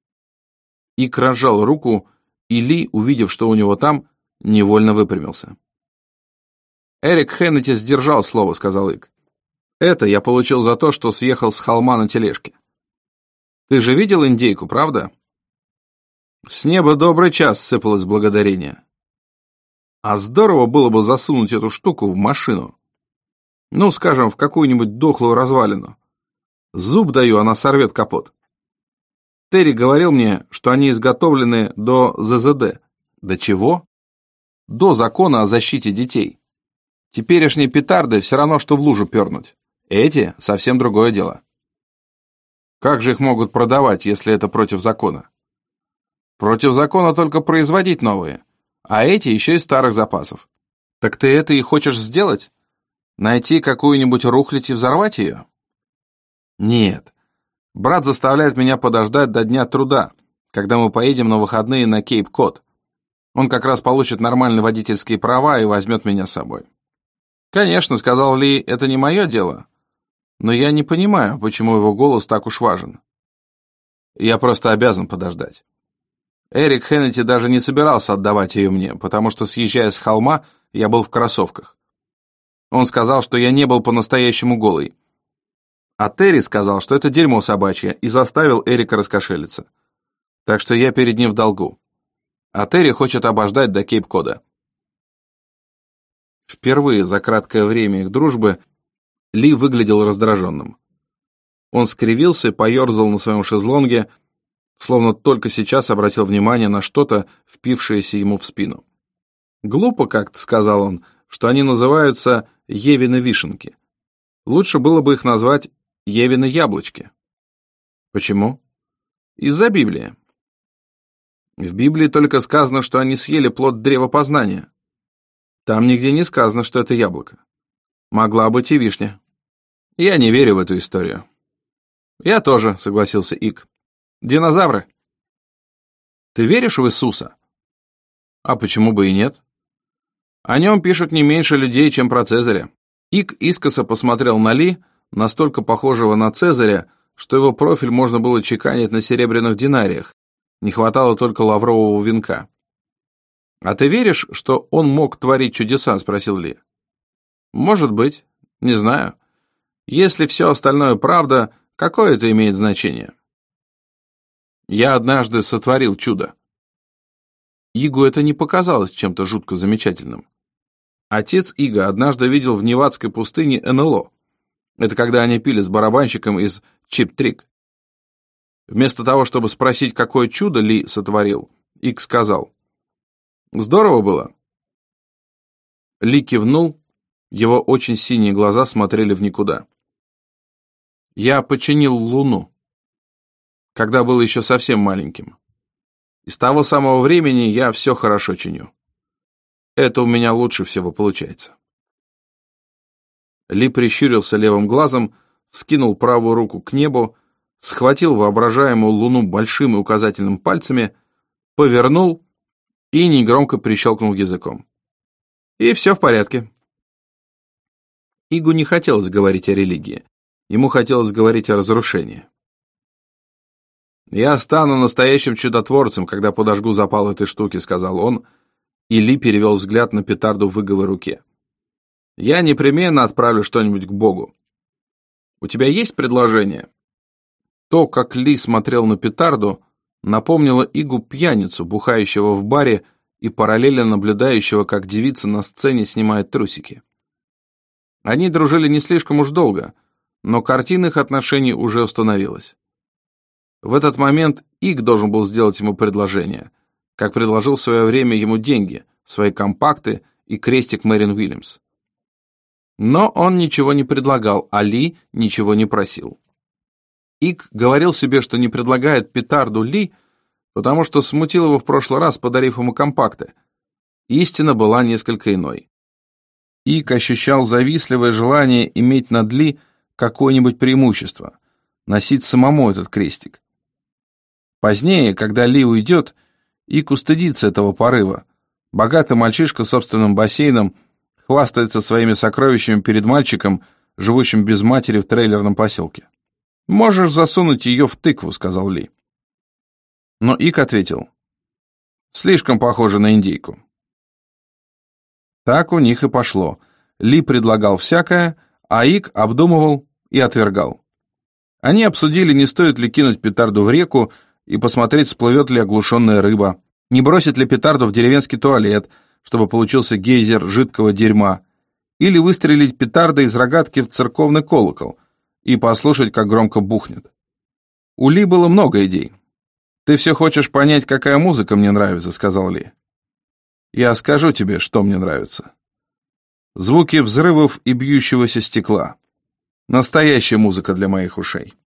[SPEAKER 1] Ик разжал руку, и Ли, увидев, что у него там, невольно выпрямился. «Эрик Хеннети сдержал слово», — сказал Ик. Это я получил за то, что съехал с холма на тележке. Ты же видел индейку, правда? С неба добрый час сыпалось благодарение. А здорово было бы засунуть эту штуку в машину. Ну, скажем, в какую-нибудь дохлую развалину. Зуб даю, она сорвет капот. Терри говорил мне, что они изготовлены до зэ зэ дэ. До чего? До закона о защите детей. Теперешние петарды все равно, что в лужу пернуть. Эти — совсем другое дело. Как же их могут продавать, если это против закона? Против закона только производить новые, а эти еще из старых запасов. Так ты это и хочешь сделать? Найти какую-нибудь рухлядь и взорвать ее? Нет. Брат заставляет меня подождать до дня труда, когда мы поедем на выходные на Кейп-Код. Он как раз получит нормальные водительские права и возьмет меня с собой. Конечно, сказал Ли, это не мое дело. Но я не понимаю, почему его голос так уж важен. Я просто обязан подождать. Эрик Хеннети даже не собирался отдавать ее мне, потому что, съезжая с холма, я был в кроссовках. Он сказал, что я не был по-настоящему голый. А Терри сказал, что это дерьмо собачье, и заставил Эрика раскошелиться. Так что я перед ним в долгу. А Терри хочет обождать до Кейп-Кода. Впервые за краткое время их дружбы Ли выглядел раздраженным. Он скривился и поерзал на своем шезлонге, словно только сейчас обратил внимание на что-то, впившееся ему в спину. «Глупо как-то», — сказал он, — «что они называются Евины вишенки. Лучше было бы их назвать Евины яблочки». «Почему?» «Из-за Библии. В Библии только сказано, что они съели плод древа познания. Там нигде не сказано, что это яблоко. Могла быть и вишня. Я не верю в эту историю». «Я тоже», — согласился Ик. «Динозавры». «Ты веришь в Иисуса?» «А почему бы и нет? О нем пишут не меньше людей, чем про Цезаря». Ик искоса посмотрел на Ли, настолько похожего на Цезаря, что его профиль можно было чеканить на серебряных динариях. Не хватало только лаврового венка. «А ты веришь, что он мог творить чудеса?» — спросил Ли. «Может быть. Не знаю. Если все остальное правда, какое это имеет значение?» «Я однажды сотворил чудо». Игу это не показалось чем-то жутко замечательным. Отец Ига однажды видел в Невадской пустыне эн эл о. Это когда они пили с барабанщиком из Чип-Трик. Вместо того, чтобы спросить, какое чудо Ли сотворил, Иг сказал: «Здорово было». Ли кивнул, его очень синие глаза смотрели в никуда. «Я починил Луну, когда был еще совсем маленьким. И с того самого времени я все хорошо чиню. Это у меня лучше всего получается». Ли прищурился левым глазом, вскинул правую руку к небу, схватил воображаемую Луну большим и указательным пальцами, повернул и негромко прищелкнул языком. И все в порядке. Игу не хотелось говорить о религии. Ему хотелось говорить о разрушении. «Я стану настоящим чудотворцем, когда подожгу запал этой штуки», — сказал он, и Ли перевел взгляд на петарду в выговой руке. «Я непременно отправлю что-нибудь к Богу. У тебя есть предложение?» То, как Ли смотрел на петарду, напомнило Игу пьяницу, бухающего в баре и параллельно наблюдающего, как девица на сцене снимает трусики. Они дружили не слишком уж долго, но картина их отношений уже установилась. В этот момент Иг должен был сделать ему предложение, как предложил в свое время ему деньги, свои компакты и крестик Мэрин Уильямс. Но он ничего не предлагал, а Ли ничего не просил. Иг говорил себе, что не предлагает петарду Ли, потому что смутил его в прошлый раз, подарив ему компакты. Истина была несколько иной. Иг ощущал завистливое желание иметь над Ли какое-нибудь преимущество, носить самому этот крестик. Позднее, когда Ли уйдет, Иг устыдится этого порыва. Богатый мальчишка с собственным бассейном хвастается своими сокровищами перед мальчиком, живущим без матери в трейлерном поселке. «Можешь засунуть ее в тыкву», — сказал Ли. Но Иг ответил: «Слишком похоже на индейку». Так у них и пошло. Ли предлагал всякое, а Ик обдумывал и отвергал. Они обсудили, не стоит ли кинуть петарду в реку и посмотреть, всплывет ли оглушенная рыба, не бросить ли петарду в деревенский туалет, чтобы получился гейзер жидкого дерьма, или выстрелить петардой из рогатки в церковный колокол и послушать, как громко бухнет. У Ли было много идей. «Ты все хочешь понять, какая музыка мне нравится», — сказал Ли. «Я скажу тебе, что мне нравится. Звуки взрывов и бьющегося стекла. Настоящая музыка для моих ушей».